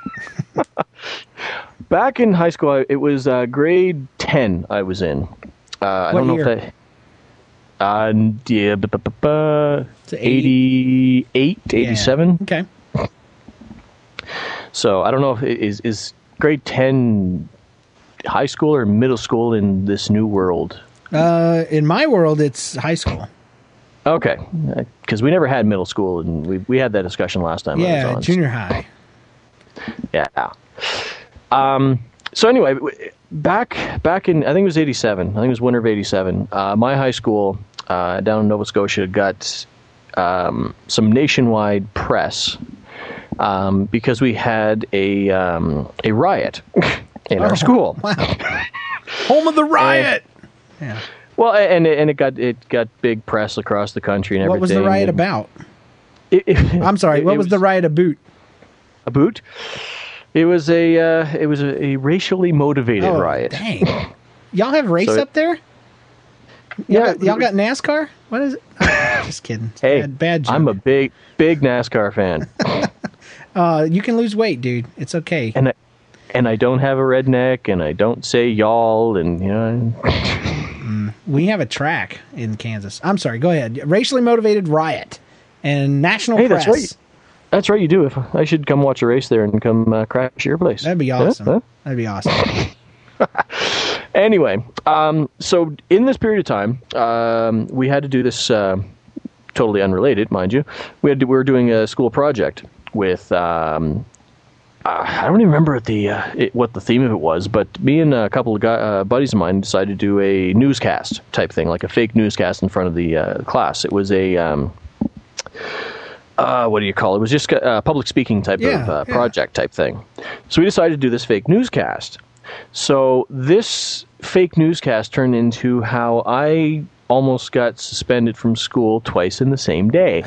Back in high school, I- it was uh, grade ten I was in. Uh, I What don't know year? if that... Uh, yeah, bu- bu- bu- bu- It's eighty eighty-eight, eighty-seven. Yeah. Okay. So I don't know if it is is grade ten high school or middle school in this new world. Uh, in my world, it's high school. Okay, because we never had middle school, and we we had that discussion last time. I was Yeah, on. junior high. Yeah. Um. So anyway, w- back back in I think it was eighty-seven. I think it was winter of eighty-seven. Uh, my high school uh, down in Nova Scotia got um, some nationwide press um, because we had a um, a riot in our Oh, school. Wow. Home of the riot. Yeah. Well, and it, and it got it got big press across the country and everything. What was the riot and about? It, it, I'm sorry. it- What it was the riot about? A boot? It was a uh, it was a, a racially motivated Oh, riot. dang. Y'all have race So it- up there? Y'all Yeah, got, y'all got NASCAR? What is it? Oh, just kidding. It's Hey, bad, bad joke. I'm a big big NASCAR fan, Uh, you can lose weight, dude. It's okay. and I, and I don't have a redneck, and I don't say y'all, and you know. We have a track in Kansas. I'm sorry. Go ahead. Racially motivated riot and national Hey, press. that's right. That's right. You do. If I should come watch a race there and come uh, crash your place. That'd be Yeah, awesome. huh? That'd be awesome. Anyway, um, so in this period of time, um, we had to do this. Uh, totally unrelated, mind you. We had to, we were doing a school project with. Um, uh, I don't even remember what the uh, it, what the theme of it was, but me and a couple of guy, uh, buddies of mine decided to do a newscast type thing, like a fake newscast in front of the uh, class. It was a. Um, Uh, what do you call it? It was just a public speaking type Yeah, of uh, yeah. project type thing. So we decided to do this fake newscast. So this fake newscast turned into how I almost got suspended from school twice in the same day.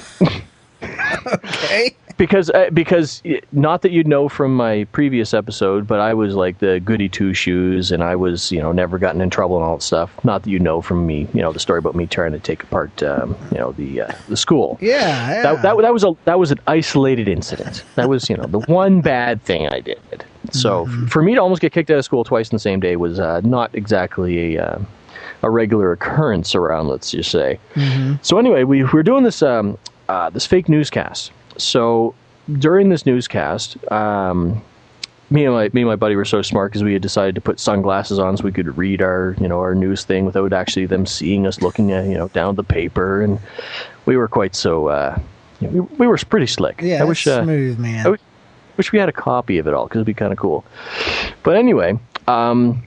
Okay. Because, uh, because not that you'd know from my previous episode, but I was like the goody two shoes, and I was, you know, never gotten in trouble and all that stuff. Not that you know from me, you know, the story about me trying to take apart, um, you know, the uh, the school. Yeah. yeah. That, that that was a that was an isolated incident. That was, you know, the one bad thing I did. So Mm-hmm. f- for me to almost get kicked out of school twice in the same day was uh, not exactly a uh, a regular occurrence around. Let's just say. Mm-hmm. So anyway, we, we were doing this um, uh, this fake newscast. So during this newscast, um, me and my me and my buddy were so smart because we had decided to put sunglasses on so we could read our you know our news thing without actually them seeing us looking at you know down the paper, and we were quite so uh, you know, we, we were pretty slick. Yeah, I that's wish uh, smooth, man. I wish, wish we had a copy of it all because it'd be kind of cool. But anyway, um,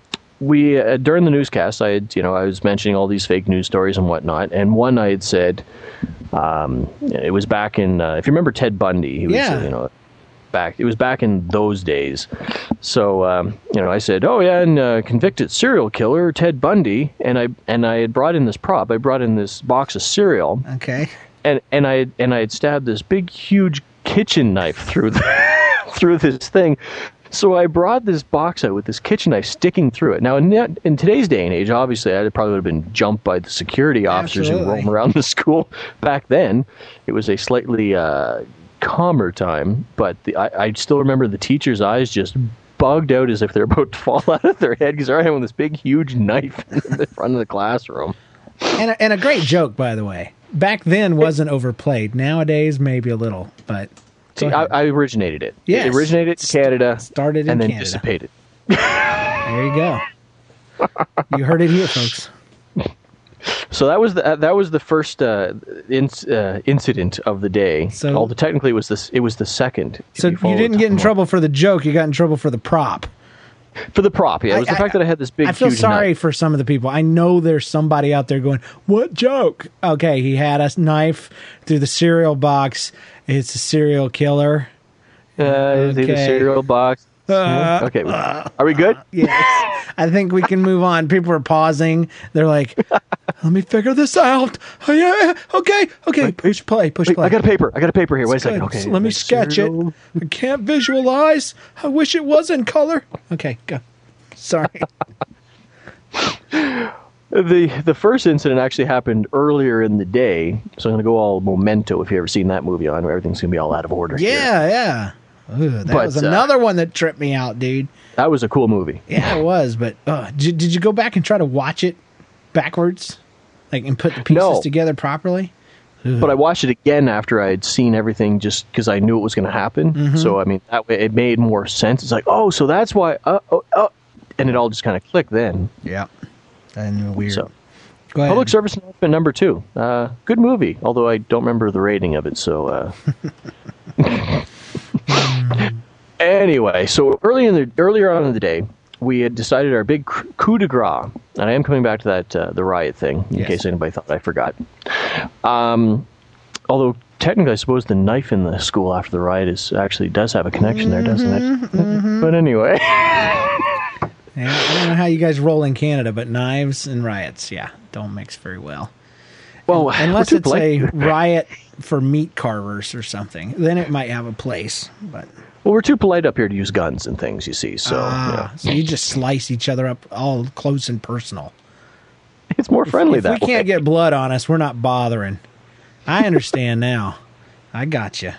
we uh, during the newscast, I had, you know, I was mentioning all these fake news stories and whatnot, and one I had said, um, it was back in, uh, if you remember Ted Bundy, he was, Yeah. uh, you know, back, it was back in those days. So, um, you know, I said, oh yeah, and uh, convicted serial killer Ted Bundy, and I and I had brought in this prop. I brought in this box of cereal, Okay. and and I had, and I had stabbed this big, huge kitchen knife through the, through this thing. So I brought this box out with this kitchen knife sticking through it. Now, in, that, in today's day and age, obviously, I probably would have been jumped by the security officers who Absolutely. roam around the school. Back then, it was a slightly uh, calmer time, but the, I, I still remember the teachers' eyes just bugged out as if they're about to fall out of their head because they're having this big, huge knife in the front of the classroom. And a, and a great joke, by the way. Back then wasn't overplayed. Nowadays, maybe a little, but See, go I, ahead. I originated it. Yes. It originated in Canada, Started in and then Canada. dissipated. There you go. You heard it here, folks. So that was the that was the first uh, in, uh, incident of the day. So- although technically it was this it was the second. if So you, follow didn't the get in timeline. trouble for the joke. You got in trouble for the prop. for the prop. Yeah, it was the I- fact that I had this big. I feel huge sorry knife. for some of the people. I know there's somebody out there going, "What joke?" Okay, he had a knife through the cereal box. It's a serial killer. Uh, okay. The Okay. cereal box. Uh, okay, are we good? Yes. I think we can move on. People are pausing. They're like, "Let me figure this out." Oh, yeah. Okay. Okay. Push play. Push Wait, play. I got a paper. I got a paper here. Wait a Good. second. Okay, So let me like sketch cereal. it. I can't visualize. I wish it was in color. Okay, go. Sorry. The the first incident actually happened earlier in the day, so I'm going to go all Memento. If you ever seen that movie, on where everything's going to be all out of order. here. Yeah, yeah. Ooh, that But, was uh, another one that tripped me out, dude. that was a cool movie. Yeah, it was. But uh, did, did you go back and try to watch it backwards, like and put the pieces No. together properly? But I watched it again after I had seen everything, just because I knew it was going to happen. Mm-hmm. So I mean, that way it made more sense. It's like, oh, so that's why. Uh, oh, oh, and it all just kind of clicked then. Yeah. And weird. So, Go ahead. Public Service Announcement number two. Uh, good movie, although I don't remember the rating of it. So, uh... anyway, so early in the earlier on in the day, we had decided our big coup de grace, and I am coming back to that uh, the riot thing in Yes. case anybody thought I forgot. Um, although technically, I suppose the knife in the school after the riot is actually does have a connection there, doesn't it? Mm-hmm, But anyway. Yeah, I don't know how you guys roll in Canada, but knives and riots, yeah, don't mix very well. Well, Unless we're it's too a polite. riot for meat carvers or something, then it might have a place. But Well, we're too polite up here to use guns and things, you see. So ah, yeah. so you just slice each other up all close and personal. It's more friendly If that we way. can't get blood on us, we're not bothering. I understand now. I got you.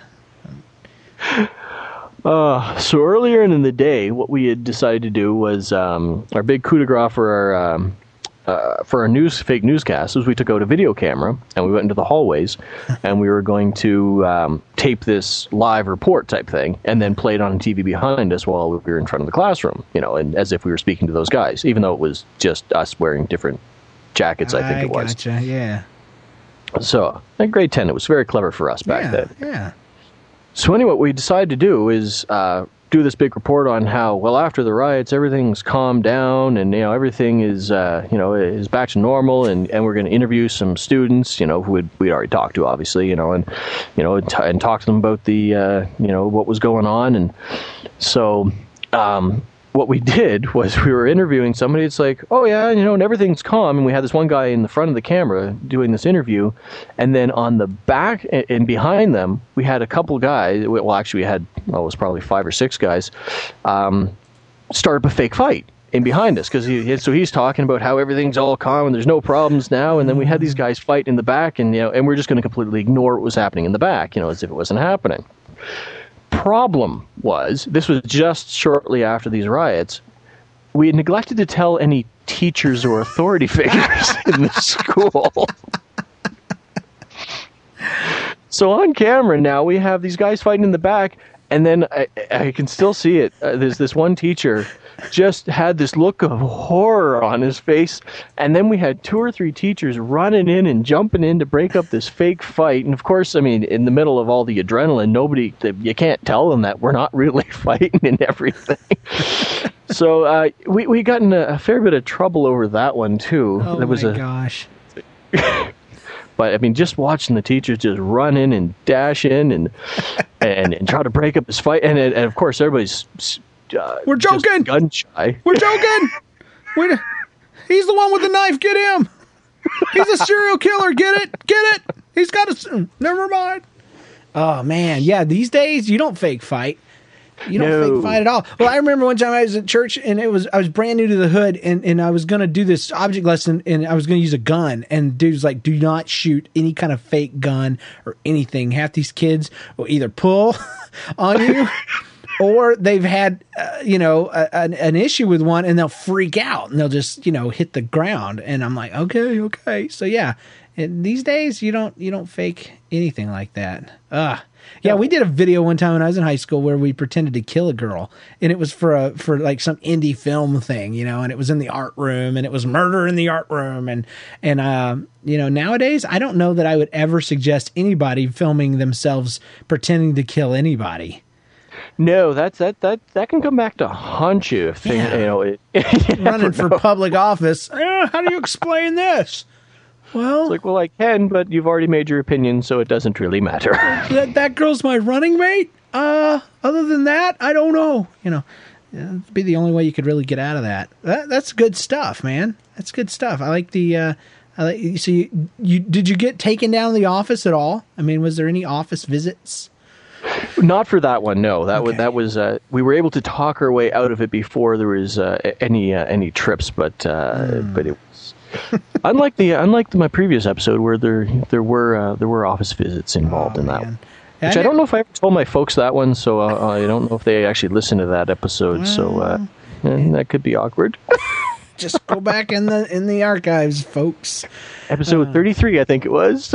Uh, so earlier in the day, what we had decided to do was um, our big coup de grace for our um, uh, for our news fake newscast was we took out a video camera and we went into the hallways and we were going to um, tape this live report type thing and then play it on T V behind us while we were in front of the classroom, you know, and as if we were speaking to those guys, even though it was just us wearing different jackets. I think it was. Gotcha. Yeah. So in grade ten, it was very clever for us back yeah. then. Yeah. So anyway, what we decided to do is uh, do this big report on how, well, after the riots, everything's calmed down and, you know, everything is, uh, you know, is back to normal. And, and we're going to interview some students, you know, who we'd, we'd already talked to, obviously, you know, and, you know, and, t- and talk to them about the, uh, you know, what was going on. And so um, what we did was we were interviewing somebody. It's like, oh, yeah, you know, and everything's calm. And we had this one guy in the front of the camera doing this interview. And then on the back and, and behind them, we had a couple guys. Well, actually, we had, well, it was probably five or six guys, um, start up a fake fight in behind us. Because he, so he's talking about how everything's all calm and there's no problems now. And then we had these guys fight in the back. And, you know, and we're just going to completely ignore what was happening in the back, you know, as if it wasn't happening. Problem was, this was just shortly after these riots, we had neglected to tell any teachers or authority figures in the school. So on camera now, we have these guys fighting in the back, And then I, I can still see it. Uh, there's this one teacher just had this look of horror on his face. And then we had two or three teachers running in and jumping in to break up this fake fight. And of course, I mean, in the middle of all the adrenaline, nobody, you can't tell them that we're not really fighting and everything. So uh, we, we got in a, a fair bit of trouble over that one, too. Oh, there was my a, gosh. But, I mean, just watching the teachers just run in and dash in and and, and try to break up this fight. And, and of course, everybody's uh, We're joking. gun shy. We're joking. We're, he's the one with the knife. Get him. He's a serial killer. Get it. Get it. He's got a... Never mind. Oh, man. Yeah, these days, you don't fake fight. You don't No. fake fight at all. Well, I remember one time I was at church and it was I was brand new to the hood and, and I was going to do this object lesson and I was going to use a gun and dude was like, do not shoot any kind of fake gun or anything. Half these kids will either pull on you or they've had, uh, you know, a, an, an issue with one and they'll freak out and they'll just, you know, hit the ground. And I'm like, okay, okay. So yeah, and these days you don't you don't fake anything like that. Ugh. Yeah, we did a video one time when I was in high school where we pretended to kill a girl, and it was for a for like some indie film thing, you know, and it was in the art room, and it was murder in the art room, and and uh, you know, nowadays I don't know that I would ever suggest anybody filming themselves pretending to kill anybody. No, that's that that that can come back to haunt you if things, Yeah. you know, it, you never Running for know. public office. Eh, how do you explain this? Well, It's like, well, I can, but you've already made your opinion, so it doesn't really matter. that that girl's my running mate. Uh, other than that, I don't know. You know, it'd be the only way you could really get out of that. that that's good stuff, man. That's good stuff. I like the. Uh, I like. So you, you did you get taken down to the office at all? I mean, was there any office visits? Not for that one, no. That was Okay. that was. Uh, we were able to talk our way out of it before there was uh, any uh, any trips, but uh, Mm. but it was unlike the unlike the, my previous episode where there there were uh, there were office visits involved Oh, in that man. one. I Which I ne- don't know if I ever told my folks that one, so uh, I don't know if they actually listened to that episode. So uh, eh, that could be awkward. Just go back in the in the archives, folks. Episode thirty-three, I think it was.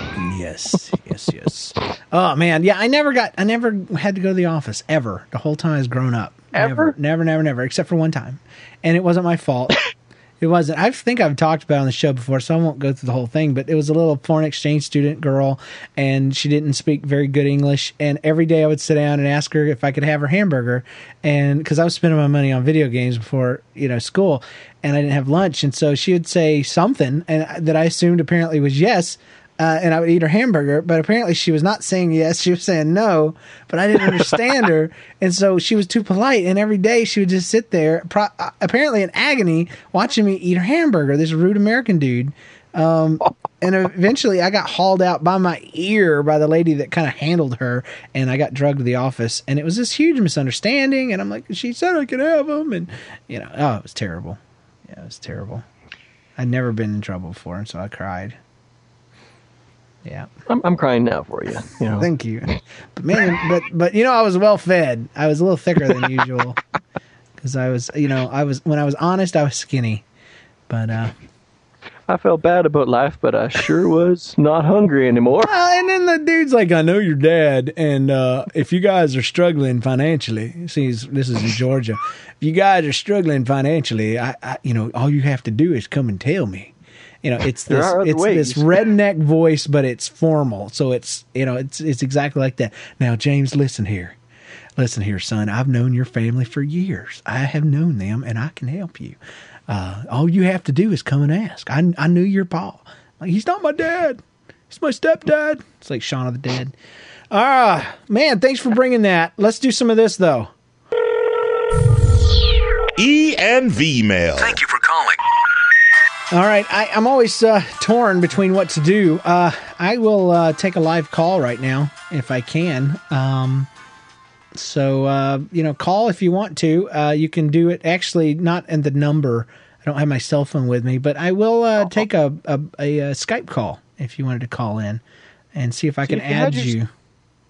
Yes, yes, yes. Oh man, yeah. I never got. I never had to go to the office ever. The whole time I was grown up. Ever? Never, never, never, never. Except for one time, and it wasn't my fault. It wasn't. I think I've talked about it on the show before, so I won't go through the whole thing. But it was a little foreign exchange student girl, and she didn't speak very good English. And every day I would sit down and ask her if I could have her hamburger, and because I was spending my money on video games before you know school, and I didn't have lunch, and so she would say something, and that I assumed apparently was yes. Uh, and I would eat her hamburger, but apparently she was not saying yes. She was saying no, but I didn't understand her. And so she was too polite. And every day she would just sit there, pro- uh, apparently in agony, watching me eat her hamburger, this rude American dude. Um, and eventually I got hauled out by my ear by the lady that kind of handled her. And I got drugged to the office. And it was this huge misunderstanding. And I'm like, she said I could have them. And, you know, oh, it was terrible. Yeah, it was terrible. I'd never been in trouble before. And so I cried. Yeah. I'm, I'm crying now for you. You know. Thank you. But man, but but you know, I was well fed. I was a little thicker than usual because I was, you know, I was when I was honest, I was skinny. But uh, I felt bad about life, but I sure was not hungry anymore. uh, and then the dude's like, "I know your dad, and uh, if you guys are struggling financially, see, this is in Georgia. If you guys are struggling financially, I, I, you know, all you have to do is come and tell me." You know, it's There this are other it's ways. this redneck voice, but it's formal. So it's you know, it's it's exactly like that. Now, James, listen here. Listen here, son. I've known your family for years. I have known them, and I can help you. Uh, all you have to do is come and ask. I I knew your pa. Like, he's not my dad. He's my stepdad. It's like Shaun of the Dead. Ah, man, thanks for bringing that. Let's do some of this, though. E and V mail. Thank you for calling. All right, I, I'm always uh, torn between what to do. Uh, I will uh, take a live call right now if I can. Um, so, uh, you know, call if you want to. Uh, you can do it actually not in the number. I don't have my cell phone with me, but I will uh, take a, a, a, a Skype call if you wanted to call in and see if I See, can if you had add your- you.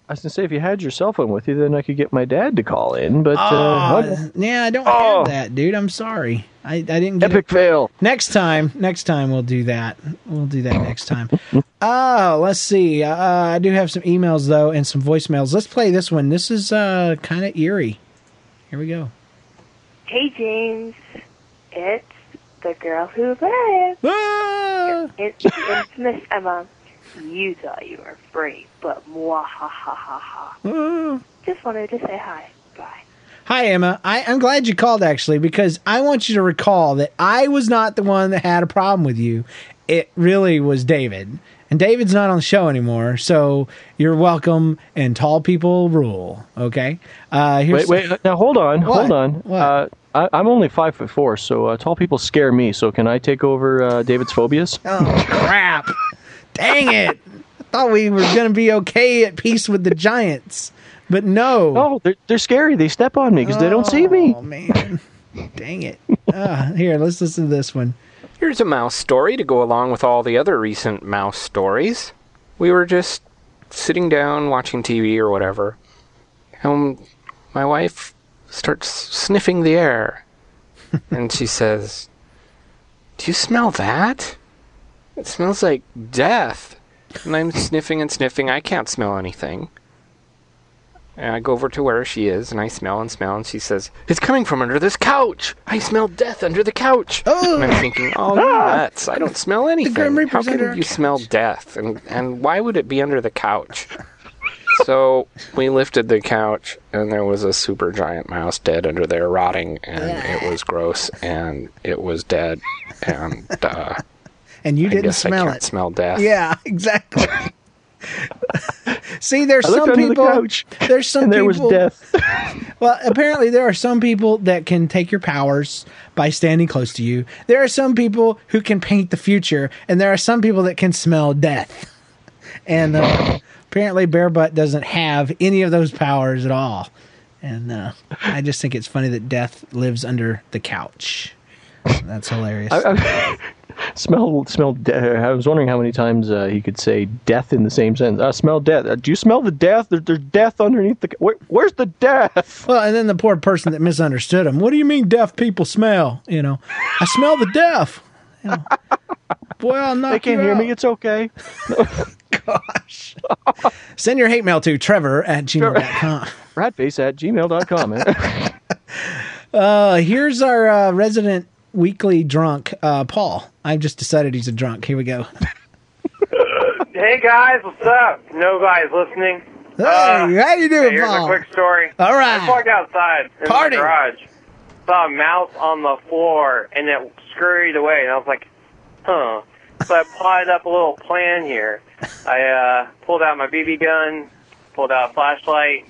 I was going to say, if you had your cell phone with you, then I could get my dad to call in, but... Oh, uh, yeah, I don't Oh. have that, dude. I'm sorry. I, I didn't get epic it. fail. Next time, next time we'll do that. We'll do that next time. Oh, let's see. Uh, I do have some emails, though, and some voicemails. Let's play this one. This is uh, kind of eerie. Here we go. Hey, James. It's the girl who lives. Ah! It's the infamous Emma. You thought you were free, but mwah ha ha ha ha. Ah! Just wanted to say hi. Bye. Hi, Emma. I, I'm glad you called, actually, because I want you to recall that I was not the one that had a problem with you. It really was David. And David's not on the show anymore, so you're welcome, and tall people rule, okay? Uh, here's Wait, wait, now hold on, What? hold on. What? Uh, I, I'm only five foot four, so uh, tall people scare me. So can I take over uh, David's phobias? Oh, crap. Dang it. I thought we were going to be okay at peace with the giants, but no. Oh, they're, they're scary. They step on me because they don't see me. Oh, man. Dang it. Uh, here, let's listen to this one. Here's a mouse story to go along with all the other recent mouse stories. We were just sitting down watching T V or whatever, and my wife starts sniffing the air, and she says, "Do you smell that? It smells like death." And I'm sniffing and sniffing. I can't smell anything. And I go over to where she is, and I smell and smell, and she says, "It's coming from under this couch. I smell death under the couch." Oh. And I'm thinking, oh, you're nuts. I don't smell anything. Grim Reaper's How under can our you couch. smell death? And, and why would it be under the couch? So we lifted the couch, and there was a super giant mouse dead under there, rotting, and it was gross, and it was dead, and uh, And you I didn't guess I smell can't it. smell death. Yeah, exactly. See, there's I looked some under the people. couch, There's some and there people. was death. Well, apparently there are some people that can take your powers by standing close to you. There are some people who can paint the future, and there are some people that can smell death. And uh, apparently Bear Butt doesn't have any of those powers at all. And uh, I just think it's funny that death lives under the couch. That's hilarious. I, I, smell, smell. De- I was wondering how many times uh, he could say death in the same sentence. I smell death. Uh, do you smell the death? There, there's death underneath the. Where, where's the death? Well, and then the poor person that misunderstood him. What do you mean deaf people smell? You know, I smell the deaf. You know, boy, I'll knock They can't you hear out. me. It's okay. Gosh. Send your hate mail to Trevor at gmail dot com. Ratface at gmail dot com. Uh, here's our uh, resident weekly drunk, uh, Paul. I've just decided he's a drunk. Here we go. Hey guys, what's up? No guys listening. Hey, Uh, how you doing, Here's Paul? a quick story. All right. I just walked outside in Party. my garage, saw a mouse on the floor, and it scurried away, and I was like, huh. So I plotted up a little plan here. I uh, pulled out my B B gun, pulled out a flashlight.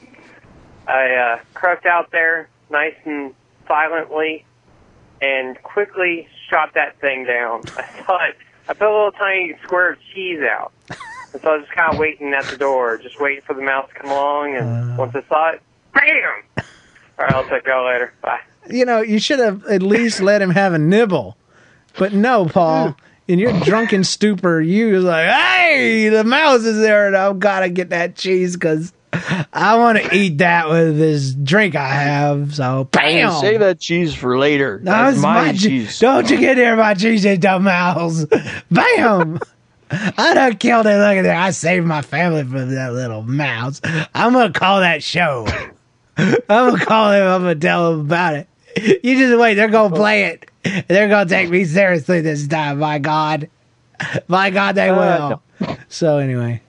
I uh, crept out there nice and silently and quickly shot that thing down. I thought, I put a little tiny square of cheese out. And so I was just kind of waiting at the door, just waiting for the mouse to come along, and Uh. once I saw it, bam! All right, I'll check y'all later. Bye. You know, you should have at least let him have a nibble. But no, Paul, in your drunken stupor, you was like, hey, the mouse is there, and I've got to get that cheese because I want to eat that with this drink I have. So, bam! Save that cheese for later. That That's was my my cheese. cheese. Don't you get near my cheese, you dumb mouse. Bam! I done killed it. Look at that. I saved my family from that little mouse. I'm going to call that show. I'm going to call him. I'm going to tell him about it. You just wait. They're going to play it. They're going to take me seriously this time. My God. My God, they will. Uh, So, anyway.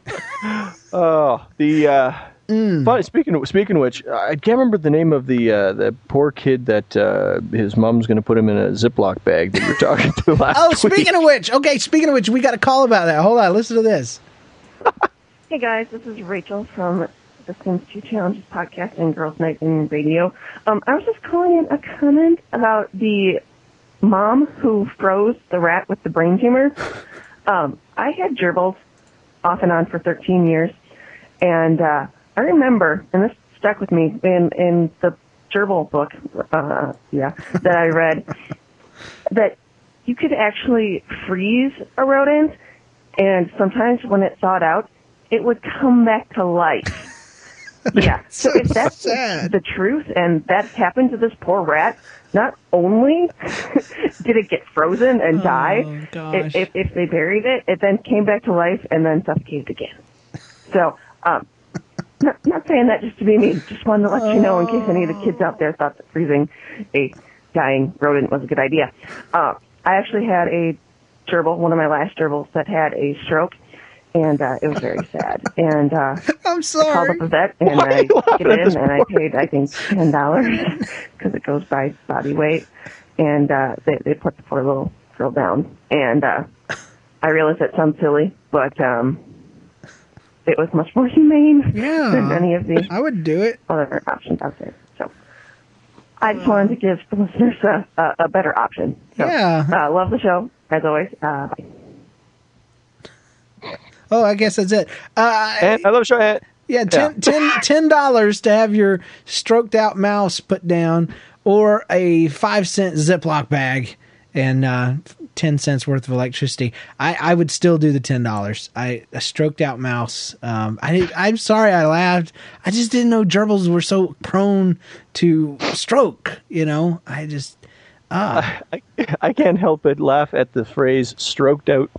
Oh, the uh, Mm. funny. Speaking of speaking of which, I can't remember the name of the uh, the poor kid that uh, his mom's going to put him in a Ziploc bag that you were talking to last Oh, week. speaking of which. Okay, speaking of which, we got a call about that. Hold on. Listen to this. Hey guys, this is Rachel from the Sims two Challenges podcast and Girls Night in Radio. Um, I was just calling in a comment about the mom who froze the rat with the brain tumor. Um, I had gerbils off and on for thirteen years, and uh, I remember, and this stuck with me in in the gerbil book, uh, yeah, that I read, that you could actually freeze a rodent, and sometimes when it thawed out, it would come back to life. Yeah. So if that's sad. the truth and that happened to this poor rat, not only did it get frozen and die, gosh. if, if they buried it, it then came back to life and then suffocated again. So, um, not, not saying that just to be mean, just wanted to let you know in case any of the kids out there thought that freezing a dying rodent was a good idea. Uh, I actually had a gerbil, one of my last gerbils, that had a stroke. And uh, it was very sad. And uh, I'm sorry. I called up the vet, and Why are I you took laughing it at in, this and I point? paid, I think, ten dollars because it goes by body weight. And uh, they, they put the poor little girl down. And uh, I realize that sounds silly, but um, it was much more humane Yeah. than any of the I would do it. other options out there. So I just wanted to give the listeners a, a, a better option. So, Yeah. Uh, love the show, as always. Uh, bye. Oh, I guess that's it. Uh, And I love show. And, yeah, ten, ten, ten dollars to have your stroked out mouse put down, or a five cent Ziploc bag and uh, ten cents worth of electricity. I, I would still do the ten dollars. I a stroked out mouse. Um, I did, I'm sorry I laughed. I just didn't know gerbils were so prone to stroke. You know, I just. Ah. I, I can't help but laugh at the phrase "stroked out."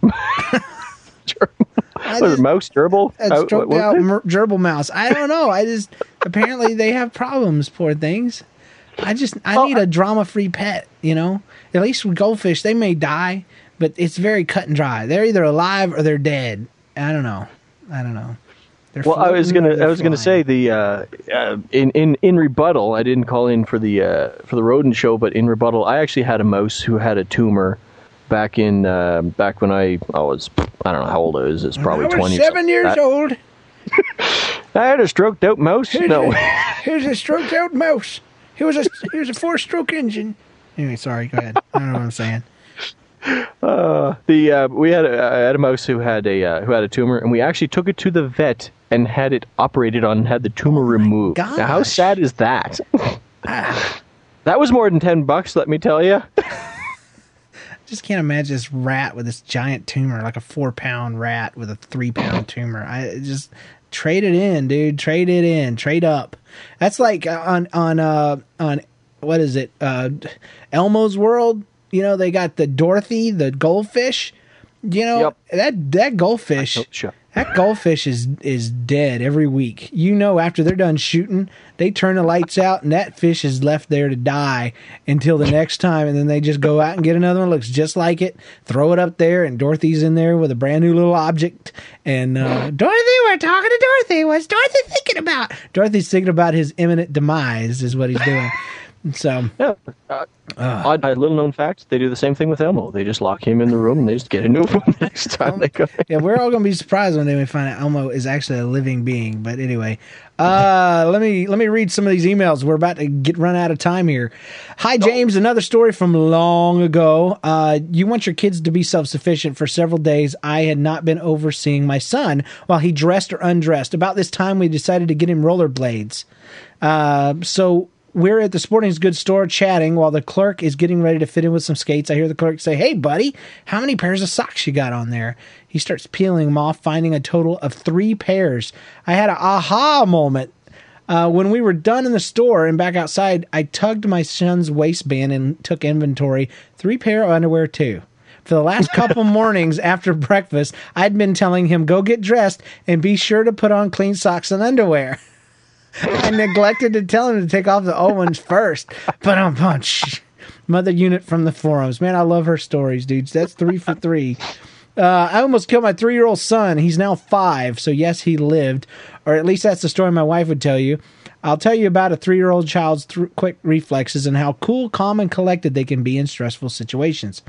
Was it mouse gerbil? A How- stroked what was out it? mer- gerbil mouse. I don't know. I just apparently they have problems. Poor things. I just I need a drama free pet. You know, at least with goldfish, they may die, but it's very cut and dry. They're either alive or they're dead. I don't know. I don't know. They're Well, I was floating or gonna, I they're was gonna flying. say the uh, uh, in in in rebuttal. I didn't call in for the uh, for the rodent show, but in rebuttal, I actually had a mouse who had a tumor back in uh, back when I, I was I don't know how old I was. It's probably I was twenty. or seven something years like that. old. I had a stroked out mouse. Here's No, a, here's a stroked out mouse. He was a he was a four stroke engine. Anyway, sorry. Go ahead. I don't know what I'm saying. uh, the uh, we had a, I had a mouse who had a uh, who had a tumor, and we actually took it to the vet and had it operated on and had the tumor removed. Now, how gosh. sad is that? That was more than ten bucks. Let me tell you. Just can't imagine this rat with this giant tumor, like a four pound rat with a three pound tumor. I just trade it in, dude. Trade it in. Trade up. That's like on on uh on what is it? Uh, Elmo's World. You know, they got the Dorothy, the goldfish. You know, Yep. that that goldfish. Oh, sure. That goldfish is is dead every week. You know, after they're done shooting, they turn the lights out, and that fish is left there to die until the next time. And then they just go out and get another one that looks just like it, throw it up there, and Dorothy's in there with a brand new little object. And uh, Dorothy, we're talking to Dorothy. What's Dorothy thinking about? Dorothy's thinking about his imminent demise, is what he's doing. So, Yeah. Uh, odd, uh, little known fact: they do the same thing with Elmo. They just lock him in the room and they just get a new one next time they come. yeah, we're all gonna be surprised one day we find out Elmo is actually a living being. But anyway, uh, let me let me read some of these emails. We're about to get run out of time here. Hi, James. Another story from long ago. Uh, you want your kids to be self-sufficient. For several days, I had not been overseeing my son while he dressed or undressed. About this time, we decided to get him rollerblades. Uh, so. We're at the sporting goods store chatting while the clerk is getting ready to fit in with some skates. I hear the clerk say, "Hey, buddy, how many pairs of socks you got on there?" He starts peeling them off, finding a total of three pairs. I had an aha moment. Uh, when we were done in the store and back outside, I tugged my son's waistband and took inventory. Three pair of underwear, too. For the last couple mornings after breakfast, I'd been telling him, go get dressed and be sure to put on clean socks and underwear. I neglected to tell him to take off the old ones first. But on punch. Mother unit from the forums. Man, I love her stories, dudes. That's three for three. Uh, I almost killed my three-year-old son. He's now five, so yes, he lived. Or at least that's the story my wife would tell you. I'll tell you about a three-year-old child's th- quick reflexes and how cool, calm, and collected they can be in stressful situations.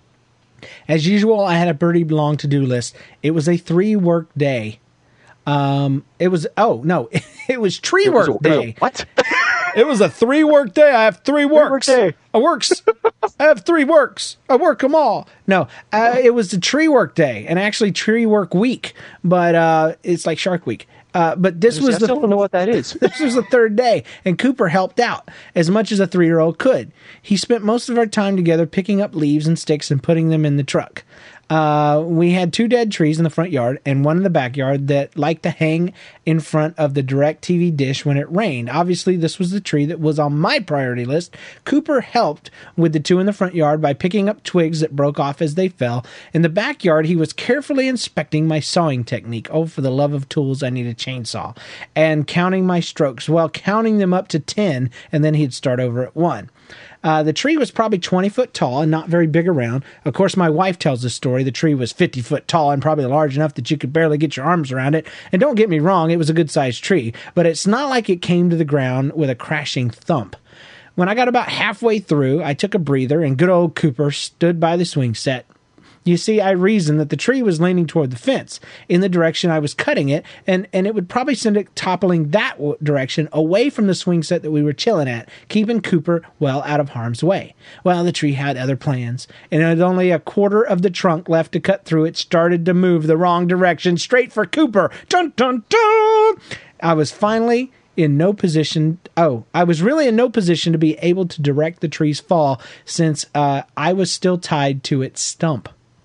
As usual, I had a pretty long to-do list. It was a three-work day. Um, it was, oh, no, it was tree It was work a- day. What? It was a three work day. I have three works. Three-work day. I works. I have three works. I work them all. No, uh, it was the tree work day and actually tree work week, but uh, it's like Shark Week. Uh, but this I was still the don't know what that is. this was the third day, and Cooper helped out as much as a three-year-old could. He spent most of our time together picking up leaves and sticks and putting them in the truck. Uh, we had two dead trees in the front yard and one in the backyard that liked to hang in front of the DirecTV dish when it rained. Obviously, this was the tree that was on my priority list. Cooper helped with the two in the front yard by picking up twigs that broke off as they fell. In the backyard, he was carefully inspecting my sawing technique. Oh, for the love of tools, I need a chainsaw. And counting my strokes. Well, counting them up to ten, and then he'd start over at one. Uh, the tree was probably twenty foot tall and not very big around. Of course, my wife tells the story. The tree was fifty foot tall and probably large enough that you could barely get your arms around it. And don't get me wrong, it was a good-sized tree. But it's not like it came to the ground with a crashing thump. When I got about halfway through, I took a breather, and good old Cooper stood by the swing set. You see, I reasoned that the tree was leaning toward the fence in the direction I was cutting it, and, and it would probably send it toppling that w- direction away from the swing set that we were chilling at, keeping Cooper well out of harm's way. Well, the tree had other plans, and with only a quarter of the trunk left to cut through, it started to move the wrong direction, straight for Cooper. Dun, dun, dun! I was finally in no position. Oh, I was really in no position to be able to direct the tree's fall since uh, I was still tied to its stump.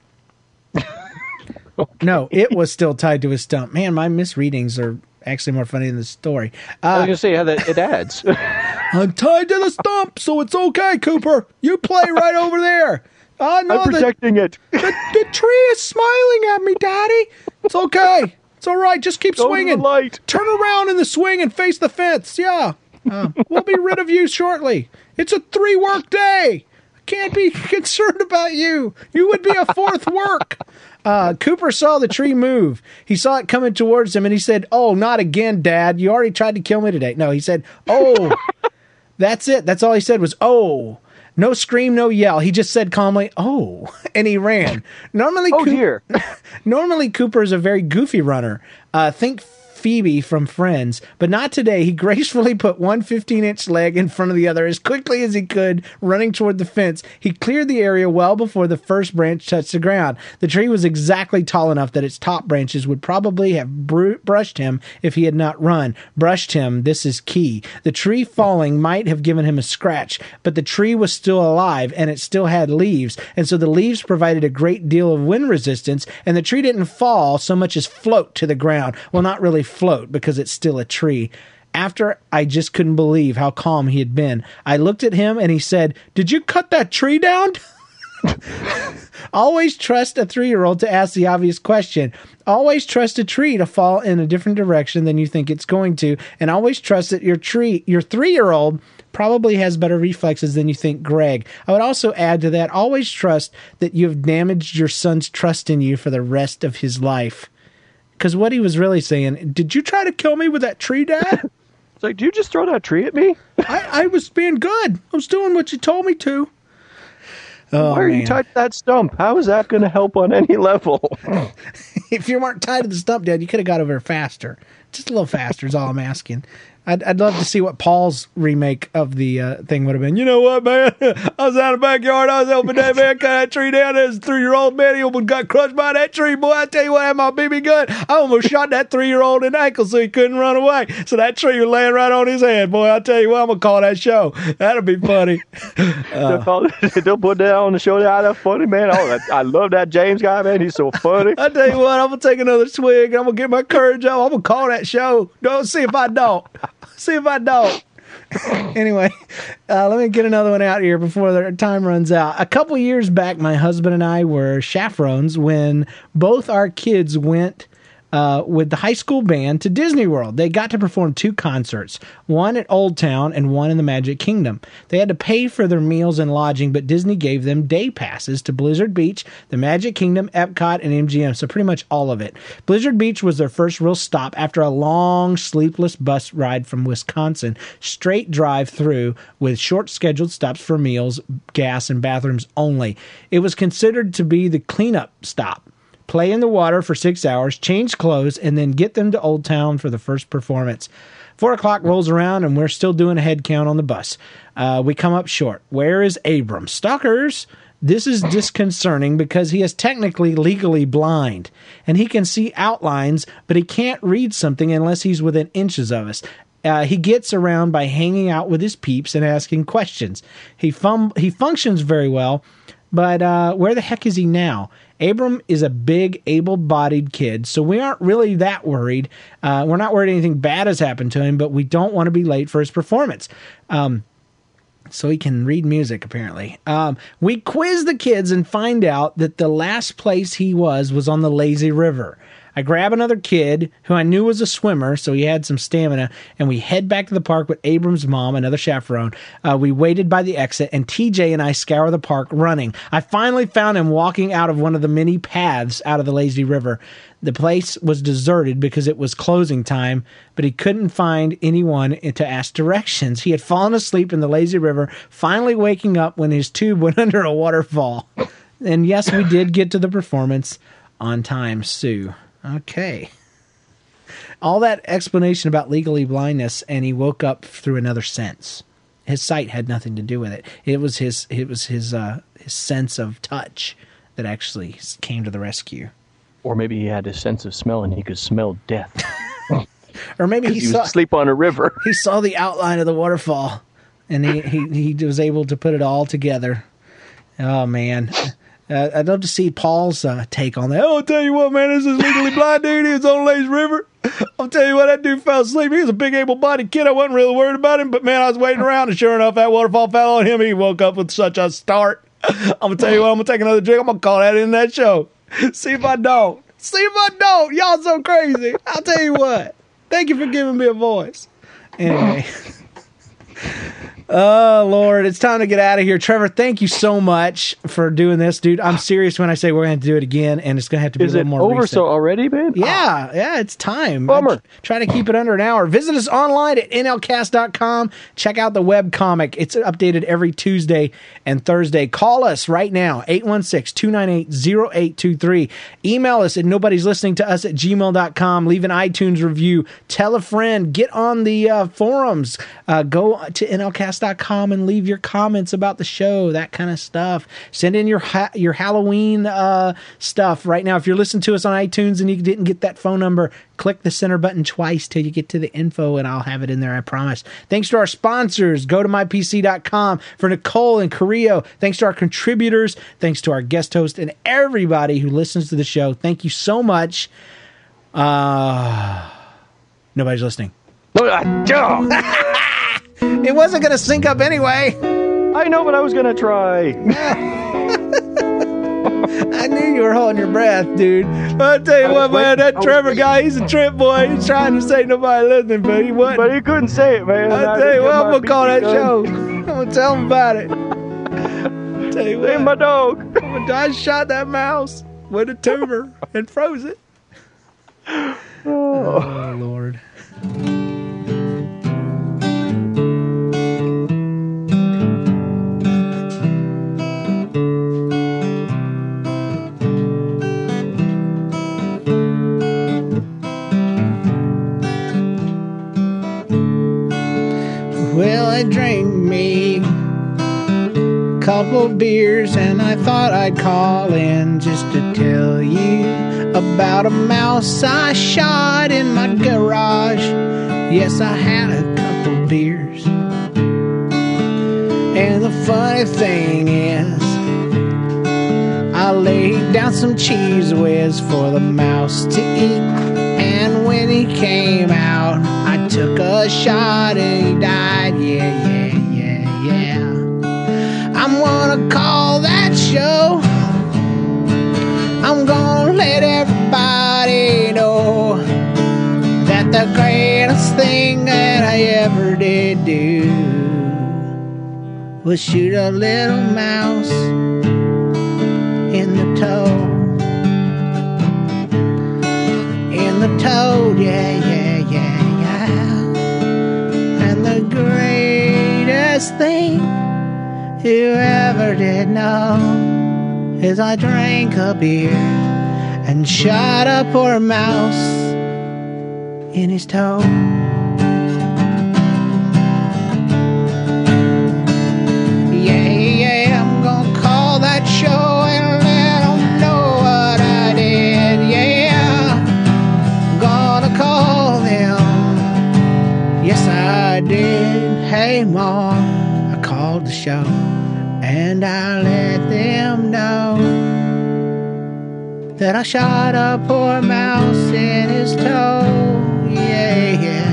Okay. No, it was still tied to his stump. Man, my misreadings are actually more funny than the story. Uh, I was going to say how that it adds. I'm tied to the stump, so it's okay, Cooper. You play right over there. Uh, no, I'm protecting the, it. The, the tree is smiling at me, Daddy. It's okay. It's all right. Just keep Go swinging. to the light. Turn around in the swing and face the fence. Yeah. Uh, we'll be rid of you shortly. It's a three-work day. Can't be concerned about you. You would be a fourth work. Uh, Cooper saw the tree move. He saw it coming towards him, and he said, "Oh, not again, Dad. You already tried to kill me today." No, he said, "Oh." That's it. That's all he said was, "Oh." No scream, no yell. He just said calmly, "Oh," and he ran. Normally, oh, Coop- dear. Normally, Cooper is a very goofy runner. Uh, think Phoebe from Friends, but not today. He gracefully put one fifteen-inch leg in front of the other as quickly as he could, running toward the fence. He cleared the area well before the first branch touched the ground. The tree was exactly tall enough that its top branches would probably have br- brushed him if he had not run. Brushed him, this is key. The tree falling might have given him a scratch, but the tree was still alive, and it still had leaves, and so the leaves provided a great deal of wind resistance, and the tree didn't fall so much as float to the ground. Well, not really float, because it's still a tree. After I just couldn't believe how calm he had been, I looked at him and he said, "Did you cut that tree down?" Always trust a three-year-old to ask the obvious question. Always trust a tree to fall in a different direction than you think it's going to, and always trust that your tree, your three-year-old probably has better reflexes than you think, Greg. I would also add to that, always trust that you've damaged your son's trust in you for the rest of his life. Because what he was really saying, did you try to kill me with that tree, Dad? It's like, did you just throw that tree at me? I, I was being good. I was doing what you told me to. Oh, Why are man. you tied to that stump? How is that going to help on any level? If you weren't tied to the stump, Dad, you could have got over there faster. Just a little faster is all I'm asking. I'd, I'd love to see what Paul's remake of the uh, thing would have been. You know what, man? I was out in the backyard. I was helping that man cut that tree down. There's a three-year-old man. He almost got crushed by that tree. Boy, I tell you what, I had my B B gun. I almost shot that three-year-old in the ankle so he couldn't run away. So that tree was laying right on his head. Boy, I tell you what, I'm going to call that show. That'll be funny. Uh, They'll put that on the show. That's funny, man. Oh, I love that James guy, man. He's so funny. I tell you what, I'm going to take another swig. I'm going to get my courage up. I'm going to call that show. Don't see if I don't. See if I don't. Anyway, uh, let me get another one out here before the time runs out. A couple years back, my husband and I were chaperones when both our kids went uh, with the high school band to Disney World. They got to perform two concerts, one at Old Town and one in the Magic Kingdom. They had to pay for their meals and lodging, but Disney gave them day passes to Blizzard Beach, the Magic Kingdom, Epcot, and M G M, so pretty much all of it. Blizzard Beach was their first real stop after a long, sleepless bus ride from Wisconsin, straight drive through with short scheduled stops for meals, gas, and bathrooms only. It was considered to be the cleanup stop. Play in the water for six hours, change clothes, and then get them to Old Town for the first performance. Four o'clock rolls around, and we're still doing a head count on the bus. Uh, we come up short. Where is Abram? Stalkers! This is disconcerting because he is technically legally blind, and he can see outlines, but he can't read something unless he's within inches of us. Uh, he gets around by hanging out with his peeps and asking questions. He fum- he functions very well, but uh, where the heck is he now? Abram is a big, able-bodied kid, so we aren't really that worried. Uh, we're not worried anything bad has happened to him, but we don't want to be late for his performance. Um, so he can read music, apparently. Um, we quiz the kids and find out that the last place he was was on the lazy river. I grab another kid who I knew was a swimmer, so he had some stamina, and we head back to the park with Abram's mom, another chaperone. Uh, we waited by the exit, and T J and I scour the park running. I finally found him walking out of one of the many paths out of the lazy river. The place was deserted because it was closing time, but he couldn't find anyone to ask directions. He had fallen asleep in the lazy river, finally waking up when his tube went under a waterfall. And yes, we did get to the performance on time, Sue. Okay. All that explanation about legally blindness, and he woke up through another sense. His sight had nothing to do with it. It was his it was his uh, his sense of touch that actually came to the rescue. Or maybe he had a sense of smell and he could smell death. Or maybe he, he saw was asleep on a river. He saw the outline of the waterfall, and he he, he was able to put it all together. Oh man. Uh, I'd love to see Paul's uh, take on that. Oh, I'll tell you what, man, this is legally blind dude. He was on Lazy River. I'll tell you what, that dude fell asleep. He was a big, able-bodied kid. I wasn't really worried about him, but, man, I was waiting around, and sure enough, that waterfall fell on him. He woke up with such a start. I'm going to tell you what, I'm going to take another drink. I'm going to call that in that show. See if I don't. See if I don't. Y'all so crazy. I'll tell you what. Thank you for giving me a voice. Anyway. Oh, Lord, it's time to get out of here. Trevor, thank you so much for doing this, dude. I'm serious when I say we're going to do it again, and it's going to have to be Is a little it more over recent. so already, man? Yeah, yeah, it's time. Bummer. I try to keep it under an hour. Visit us online at N L cast dot com. Check out the web comic. It's updated every Tuesday and Thursday. Call us right now, eight one six, two nine eight, zero eight two three. Email us at nobody's listening to us at gmail dot com. Leave an iTunes review. Tell a friend. Get on the uh, forums. Uh, go to N L cast dot com and leave your comments about the show, that kind of stuff. Send in your ha- your Halloween uh, stuff right now. If you're listening to us on iTunes and you didn't get that phone number, click the center button twice till you get to the info, and I'll have it in there, I promise. Thanks to our sponsors. Go to my p c dot com for Nicole and Carrillo. Thanks to our contributors. Thanks to our guest host and everybody who listens to the show. Thank you so much. Uh, nobody's listening. It wasn't going to sync up anyway. I know, but I was going to try. I knew you were holding your breath, dude. I'll tell you what, man, that Trevor guy, he's a trip boy. He's trying to say nobody listening, but he wasn't. But he couldn't say it, man. I'll tell you what, I'm going to call that show. I'm going to tell him about it. I'll tell you what. Save my dog. I shot that mouse with a tumor and froze it. Oh, oh Lord. Well, I drank me a couple beers and I thought I'd call in just to tell you about a mouse I shot in my garage. Yes, I had a couple beers. And the funny thing is, I laid down some cheese whiz for the mouse to eat. And when he came out, I took a shot and he died. Yeah, yeah, yeah, yeah. I'm gonna call that show. I'm gonna let everybody know that the greatest thing that I ever did do was shoot a little mouse in the toe. In the toe, yeah, yeah, yeah, yeah. And the greatest thing you ever did know is I drank a beer and shot a poor mouse in his toe. Yeah, yeah, I'm gonna call that show and let them know what I did. Yeah, I'm gonna call them. Yes, I did. Hey, Mom, I called the show and I let them know that I shot a poor mouse in his toe. Yeah, yeah.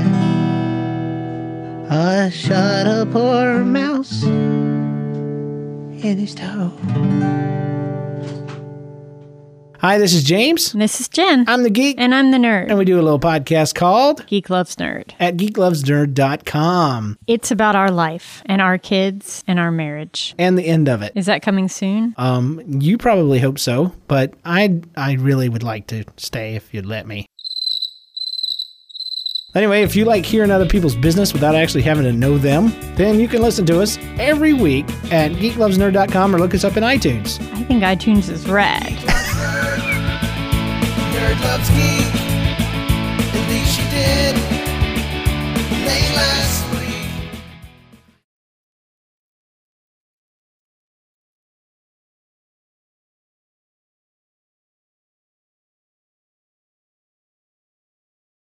I shot a poor mouse in his toe. Hi, this is James. And this is Jen. I'm the geek. And I'm the nerd. And we do a little podcast called Geek Loves Nerd at geek loves nerd dot com. It's about our life and our kids and our marriage. And the end of it. Is that coming soon? Um, you probably hope so, but I I really would like to stay if you'd let me. Anyway, if you like hearing other people's business without actually having to know them, then you can listen to us every week at geek loves nerd dot com or look us up in iTunes. I think iTunes is rad. Nerd loves geek. At least she did.